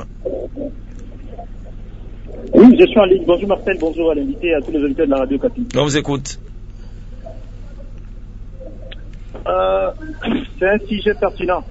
Oui, je suis en ligne. Bonjour Marcel, bonjour à l'invité, à tous les auditeurs de la radio Capi. On vous écoute. C'est un sujet pertinent.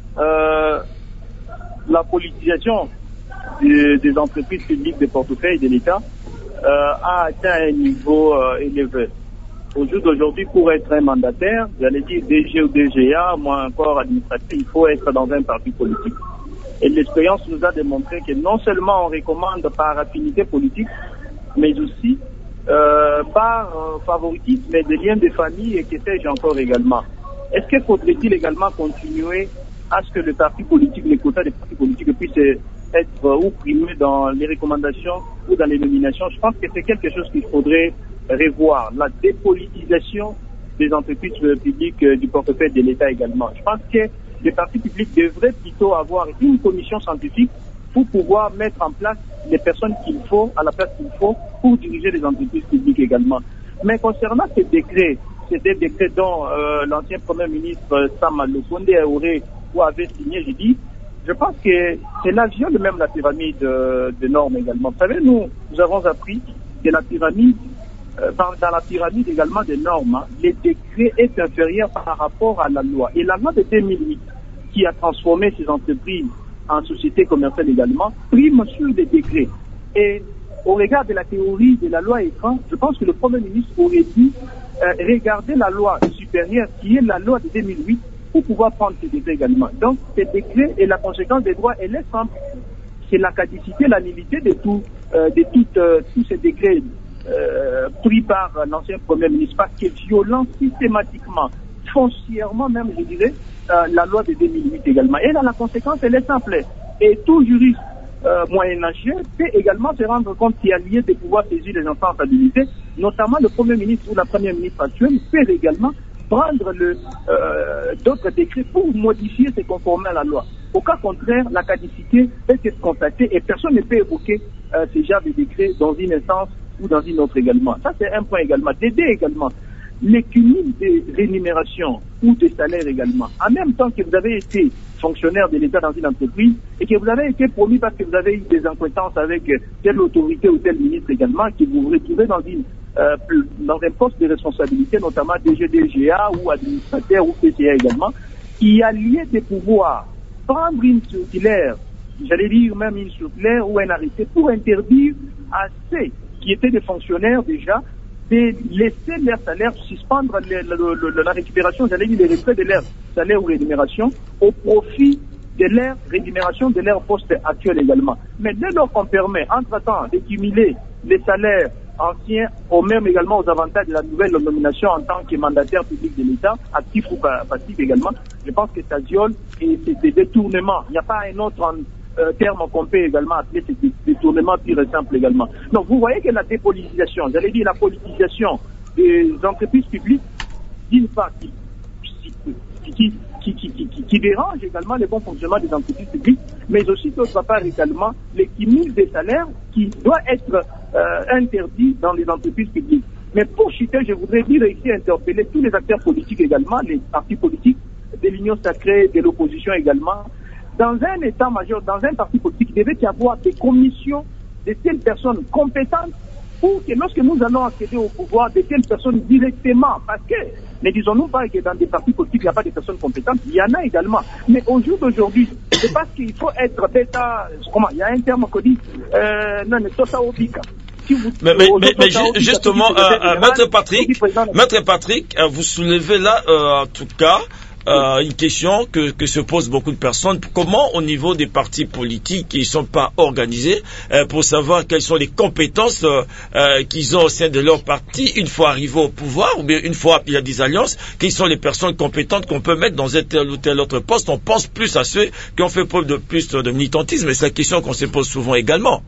La politisation des entreprises publiques de portefeuille de l'État a atteint un niveau élevé. Au jour d'aujourd'hui, pour être un mandataire, j'allais dire DG ou DGA, moi encore administratif, il faut être dans un parti politique. Et l'expérience nous a démontré que non seulement on recommande par affinité politique, mais aussi par favoritisme et des liens de famille et que sais-je encore également. Est-ce qu'il faudrait-il également continuer à ce que le parti politique, les quotas des partis politiques puissent être ou primés dans les recommandations ou dans les nominations? Je pense que c'est quelque chose qu'il faudrait revoir. La dépolitisation des entreprises publiques du portefeuille de l'État également. Je pense que les partis publics devraient plutôt avoir une commission scientifique pour pouvoir mettre en place les personnes qu'il faut, à la place qu'il faut, pour diriger les entreprises publiques également. Mais concernant ces décrets, c'est des décrets dont l'ancien Premier ministre Sam Lokonde avait signé, je pense que c'est la viole même la pyramide de normes également. Vous savez, nous avons appris que la pyramide, dans la pyramide également des normes, les décrets est inférieur par rapport à la loi. Et la loi de 2008, qui a transformé ces entreprises en sociétés commerciales également, prime sur les décrets. Et au regard de la théorie de la loi écran, je pense que le Premier ministre aurait dû regarder la loi supérieure, qui est la loi de 2008, pour pouvoir prendre ces décrets également. Donc, ces décrets et la conséquence des droits, elle est simple. C'est la caducité, la nullité de tous ces décrets pris par l'ancien Premier ministre, parce qu'ils violent systématiquement, foncièrement même, je dirais, la loi de 2008 également. Et là, la conséquence, elle est simple. Et tout juriste moyen-âgeux peut également se rendre compte qu'il y a lieu de pouvoir saisir les instances habilitées, notamment le Premier ministre ou la Première ministre actuelle peut également prendre d'autres décrets pour modifier se conformer à la loi. Au cas contraire, la caducité peut être constatée et personne ne peut évoquer ces genres de décrets dans une instance ou dans une autre également. Ça, c'est un point également. D'aider également les cumuls des rémunérations ou des salaires également. En même temps que vous avez été fonctionnaire de l'État dans une entreprise et que vous avez été promu parce que vous avez eu des incohérences avec telle autorité ou tel ministre également, que vous vous retrouvez dans un poste de responsabilité, notamment DGDGA ou administrateur ou PCA également, il y a lieu de pouvoir prendre une circulaire, j'allais dire même une circulaire ou un arrêté pour interdire à ceux qui étaient des fonctionnaires déjà de laisser leur salaire, suspendre la récupération, j'allais dire les retraits de leur salaire ou rémunération au profit de leur rémunération de leur poste actuel également. Mais dès lors qu'on permet, entre-temps, d'accumuler les salaires anciens ont même également aux avantages de la nouvelle nomination en tant que mandataire public de l'État, actif ou passif également. Je pense que ça viole et c'est des détournements. Il n'y a pas un autre terme qu'on peut également appeler, c'est des détournements pur et simple également. Donc vous voyez que la dépolitisation, j'allais dire la politisation des entreprises publiques, d'une part, qui dérange également le bon fonctionnement des entreprises publiques, mais aussi d'autre part également les cumuls des salaires qui doit être interdit dans les entreprises publiques. Mais pour chuter, je voudrais dire ici interpeller tous les acteurs politiques également, les partis politiques de l'Union sacrée, de l'opposition également. Dans un état-major, dans un parti politique, il devait y avoir des commissions de telles personnes compétentes pour que lorsque nous allons accéder au pouvoir de telles personnes directement, parce que ne disons-nous pas que dans des partis politiques, il n'y a pas de personnes compétentes, il y en a également. Mais au jour d'aujourd'hui, c'est parce qu'il faut être bêta, il y a un terme qu'on dit, mais justement, Maître Patrick, vous soulevez là, en tout cas, une question que se posent beaucoup de personnes. Comment, au niveau des partis politiques qui ne sont pas organisés, pour savoir quelles sont les compétences qu'ils ont au sein de leur parti, une fois arrivés au pouvoir, ou bien une fois il y a des alliances, quelles sont les personnes compétentes qu'on peut mettre dans un tel ou tel autre poste? On pense plus à ceux qui ont fait preuve de plus de militantisme, et c'est la question qu'on se pose souvent également.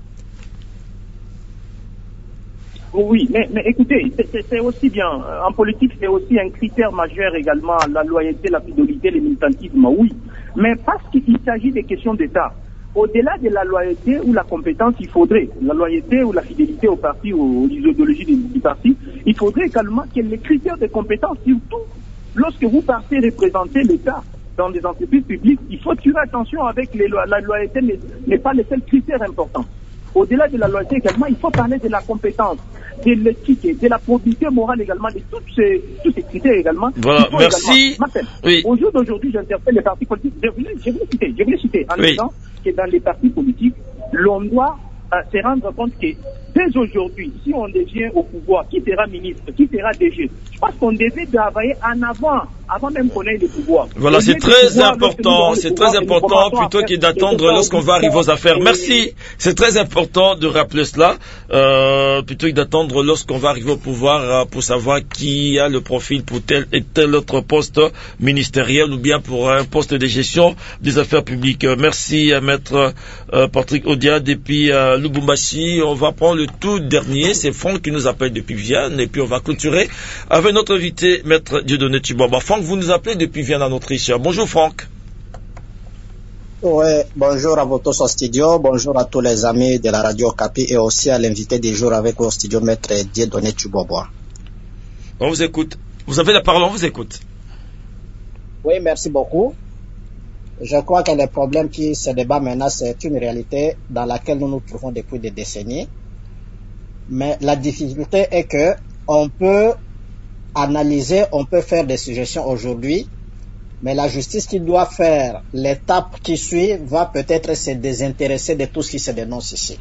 Oui, mais écoutez, c'est aussi bien, en politique, c'est aussi un critère majeur également, la loyauté, la fidélité, le militantisme, oui. Mais parce qu'il s'agit des questions d'État. Au-delà de la loyauté ou la compétence, il faudrait, la loyauté ou la fidélité au parti ou aux idéologies du parti, il faudrait également qu'il y ait les critères de compétence, surtout lorsque vous partez représenter l'État dans des entreprises publiques, il faut tirer attention avec la loyauté n'est pas le seul critère important. Au-delà de la loyauté également, il faut parler de la compétence, de l'éthique, de la probité morale également, de tous ces critères également. Voilà, merci. Oui. Au jour d'aujourd'hui, j'interpelle les partis politiques. Je voulais citer en disant que dans les partis politiques, l'on doit se rendre compte que dès aujourd'hui, si on devient au pouvoir, qui sera ministre, qui sera DG, je pense qu'on devait travailler en avant même qu'on ait le pouvoir. Voilà, c'est très important, plutôt que d'attendre lorsqu'on va arriver aux affaires. Merci, c'est très important de rappeler cela, plutôt que d'attendre lorsqu'on va arriver au pouvoir pour savoir qui a le profil pour tel et tel autre poste ministériel ou bien pour un poste de gestion des affaires publiques. Merci à Maître Patrick Odia depuis Lubumbashi. On va prendre le tout dernier, c'est Franck qui nous appelle depuis Vienne, et puis on va clôturer avec notre invité, Maître Dieudonné Tshibomba. Franck, vous nous appelez depuis Vienne en Autriche. Bonjour Franck. Oui, bonjour à vous tous au studio, bonjour à tous les amis de la radio Okapi et aussi à l'invité du jour avec vous au studio, Maître Dieudonné Tshibomba. On vous écoute. Vous avez la parole, on vous écoute. Oui, merci beaucoup. Je crois que le problème qui se débat maintenant, c'est une réalité dans laquelle nous nous trouvons depuis des décennies. Mais la difficulté est que on peut analyser, on peut faire des suggestions aujourd'hui, mais la justice qui doit faire l'étape qui suit va peut-être se désintéresser de tout ce qui se dénonce ici.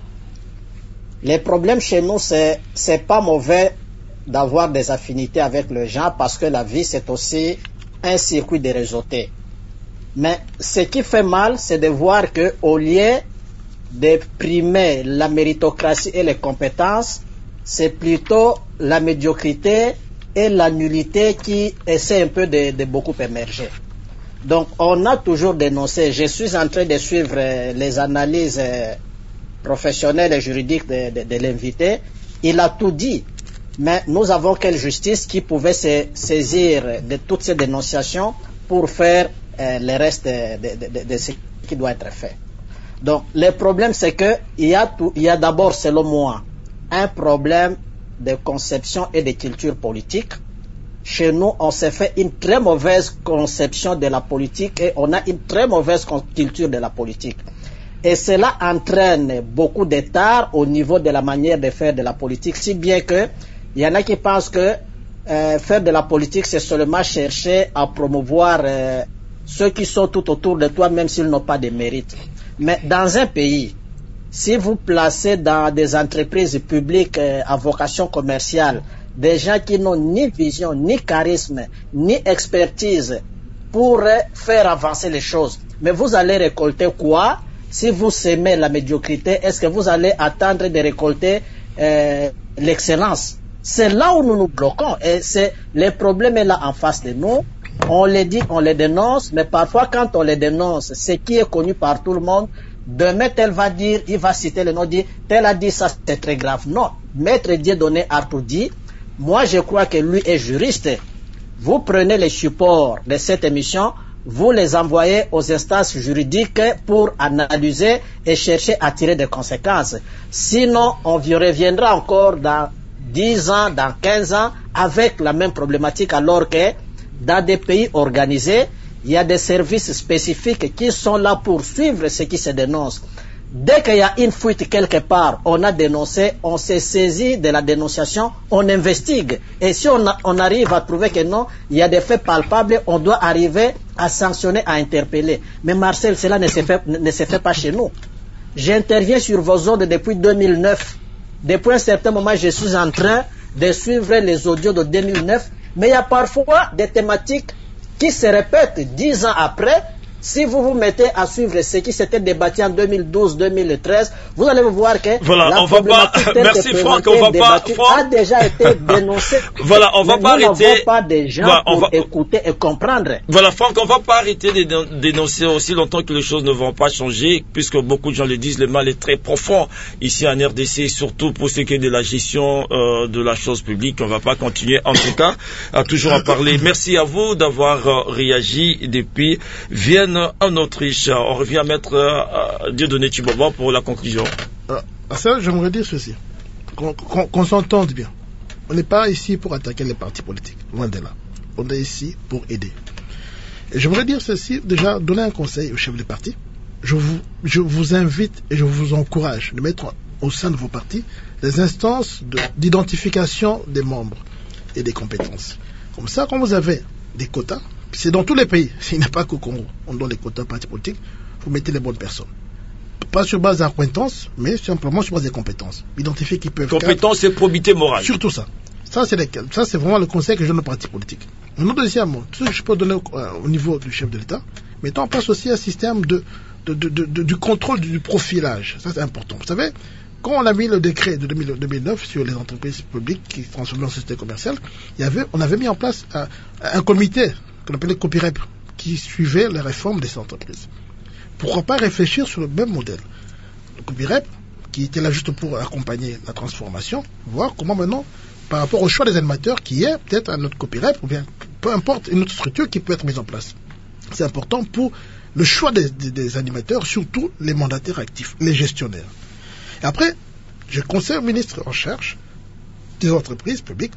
Le problème chez nous, c'est pas mauvais d'avoir des affinités avec les gens parce que la vie, c'est aussi un circuit de réseauté. Mais ce qui fait mal, c'est de voir que au lieu de primer la méritocratie et les compétences, c'est plutôt la médiocrité et la nullité qui essaient un peu de beaucoup émerger. Donc on a toujours dénoncé, je suis en train de suivre les analyses professionnelles et juridiques de l'invité, il a tout dit, mais nous avons quelle justice qui pouvait se saisir de toutes ces dénonciations pour faire le reste de ce qui doit être fait. Donc le problème c'est que il y a d'abord selon moi un problème de conception et de culture politique. Chez nous, on s'est fait une très mauvaise conception de la politique et on a une très mauvaise culture de la politique. Et cela entraîne beaucoup d'étards au niveau de la manière de faire de la politique, si bien que il y en a qui pensent que faire de la politique, c'est seulement chercher à promouvoir ceux qui sont tout autour de toi, même s'ils n'ont pas de mérite. Mais dans un pays, si vous placez dans des entreprises publiques à vocation commerciale des gens qui n'ont ni vision, ni charisme, ni expertise pour faire avancer les choses, mais vous allez récolter quoi? Si vous semez la médiocrité, est-ce que vous allez attendre de récolter l'excellence. C'est là où nous nous bloquons. Et les problèmes est là en face de nous. On les dit, on les dénonce, mais parfois quand on les dénonce, ce qui est connu par tout le monde, demain tel va dire, il va citer le nom, dire tel a dit ça, c'est très grave. Non, Maître Dieudonné Arthur dit, moi je crois que lui est juriste. Vous prenez les supports de cette émission, vous les envoyez aux instances juridiques pour analyser et chercher à tirer des conséquences. Sinon, on reviendra encore dans 10 ans, dans 15 ans, avec la même problématique, alors que dans des pays organisés, il y a des services spécifiques qui sont là pour suivre ce qui se dénonce. Dès qu'il y a une fuite quelque part, on a dénoncé, on s'est saisi de la dénonciation, on investigue. Et si on arrive à trouver que non, il y a des faits palpables, on doit arriver à sanctionner, à interpeller. Mais Marcel, cela ne se fait pas chez nous. J'interviens sur vos ondes depuis 2009. Depuis un certain moment, je suis en train de suivre les audios de 2009. Mais il y a parfois des thématiques qui se répètent 10 ans après. Si vous vous mettez à suivre ce qui s'était débattu en 2012-2013, vous allez voir que la problématique merci Franck, a déjà été dénoncée. Voilà, on va pas arrêter. Nous n'avons pas des gens pour écouter et comprendre. Voilà, Franck, on va pas arrêter de dénoncer aussi longtemps que les choses ne vont pas changer, puisque beaucoup de gens le disent, le mal est très profond ici en RDC, surtout pour ce qui est de la gestion de la chose publique. On va pas continuer, en tout cas, à toujours en parler. Merci à vous d'avoir réagi depuis Vienne en Autriche. On revient à Maître Dieudonné Tchibobo pour la conclusion. Ça, j'aimerais dire ceci. Qu'on s'entende bien. On n'est pas ici pour attaquer les partis politiques. Loin de là. On est ici pour aider. Et j'aimerais dire ceci, déjà, donner un conseil aux chefs des partis. Je vous invite et je vous encourage de mettre au sein de vos partis des instances d'identification des membres et des compétences. Comme ça, quand vous avez des quotas, c'est dans tous les pays, il n'y a pas qu'au Congo, on donne les quotas partis politiques, vous mettez les bonnes personnes. Pas sur base d'acquaintance, mais simplement sur base des compétences. Identifier qui peuvent... Compétences et probité morale. Surtout ça. Ça, c'est vraiment le conseil que je donne aux partis politiques. Maintenant, deuxièmement, tout ce que je peux donner au niveau du chef de l'État, mettons en place aussi un système du contrôle du profilage. Ça, c'est important. Vous savez, quand on a mis le décret de 2009 sur les entreprises publiques qui se transforment en société commerciale, on avait mis en place un comité qu'on appelait COPIREP, qui suivait les réformes des entreprises. Pourquoi pas réfléchir sur le même modèle? Le COPIREP, qui était là juste pour accompagner la transformation, voir comment maintenant, par rapport au choix des animateurs, qui est peut-être un autre COPIREP, ou bien peu importe, une autre structure qui peut être mise en place. C'est important pour le choix des animateurs, surtout les mandataires actifs, les gestionnaires. Et après, je conseille au ministre en charge des entreprises publiques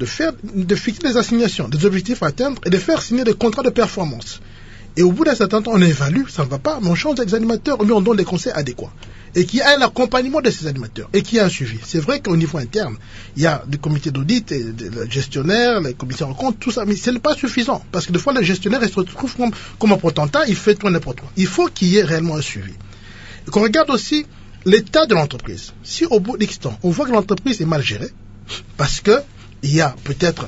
de fixer des assignations, des objectifs à atteindre et de faire signer des contrats de performance. Et au bout d'un certain temps, on évalue, ça ne va pas, mais on change des animateurs, mais on donne des conseils adéquats. Et qu'il y a un accompagnement de ces animateurs, et qu'il y a un suivi. C'est vrai qu'au niveau interne, il y a des comités d'audit, des gestionnaires, les comités en compte, tout ça, mais ce n'est pas suffisant. Parce que des fois, les gestionnaires se retrouvent comme un potentat, il fait tout et n'importe quoi. Il faut qu'il y ait réellement un suivi. Et qu'on regarde aussi l'état de l'entreprise. Si au bout d'X temps, on voit que l'entreprise est mal gérée, parce que il y a peut-être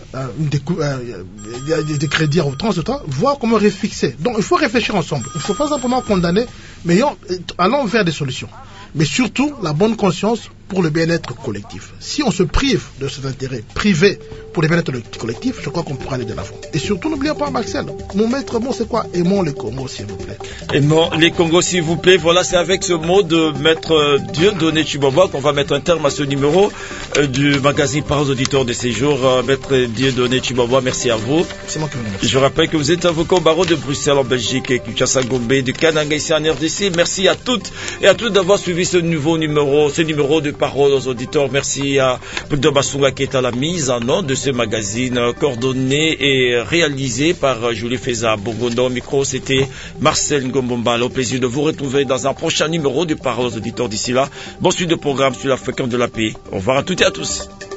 des crédits à outrance de temps, voir comment réfixer. Donc il faut réfléchir ensemble. Il ne faut pas simplement condamner, mais allons vers des solutions. Mais surtout, la bonne conscience pour le bien-être collectif. Si on se prive de cet intérêt privé pour le bien-être collectif, je crois qu'on pourra aller de l'avant. Et surtout, n'oublions pas, Marcel, mon maître mot, c'est quoi? Aimons les Congos, s'il vous plaît. Aimons les Congos, s'il vous plaît. Voilà, c'est avec ce mot de Maître Dieudonné Tchibobo qu'on va mettre un terme à ce numéro du magazine Paroles auditeurs de ces jours. Maître Dieudonné Tchibobo, merci à vous. C'est moi qui vous remercie. Je rappelle que vous êtes avocat au barreau de Bruxelles en Belgique et Kinshasa Gombe de Kananga ici en RDC. Merci à toutes et à tous d'avoir suivi ce numéro de Paroles aux auditeurs. Merci à Bouddha Basunga qui est à la mise en nom de ce magazine coordonné et réalisé par Julie Feza Bongondo. Au micro, c'était Marcel Ngombomba. Au plaisir de vous retrouver dans un prochain numéro de Paroles aux auditeurs. D'ici là, bon suite de programme sur la fréquence de la paix. Au revoir à toutes et à tous.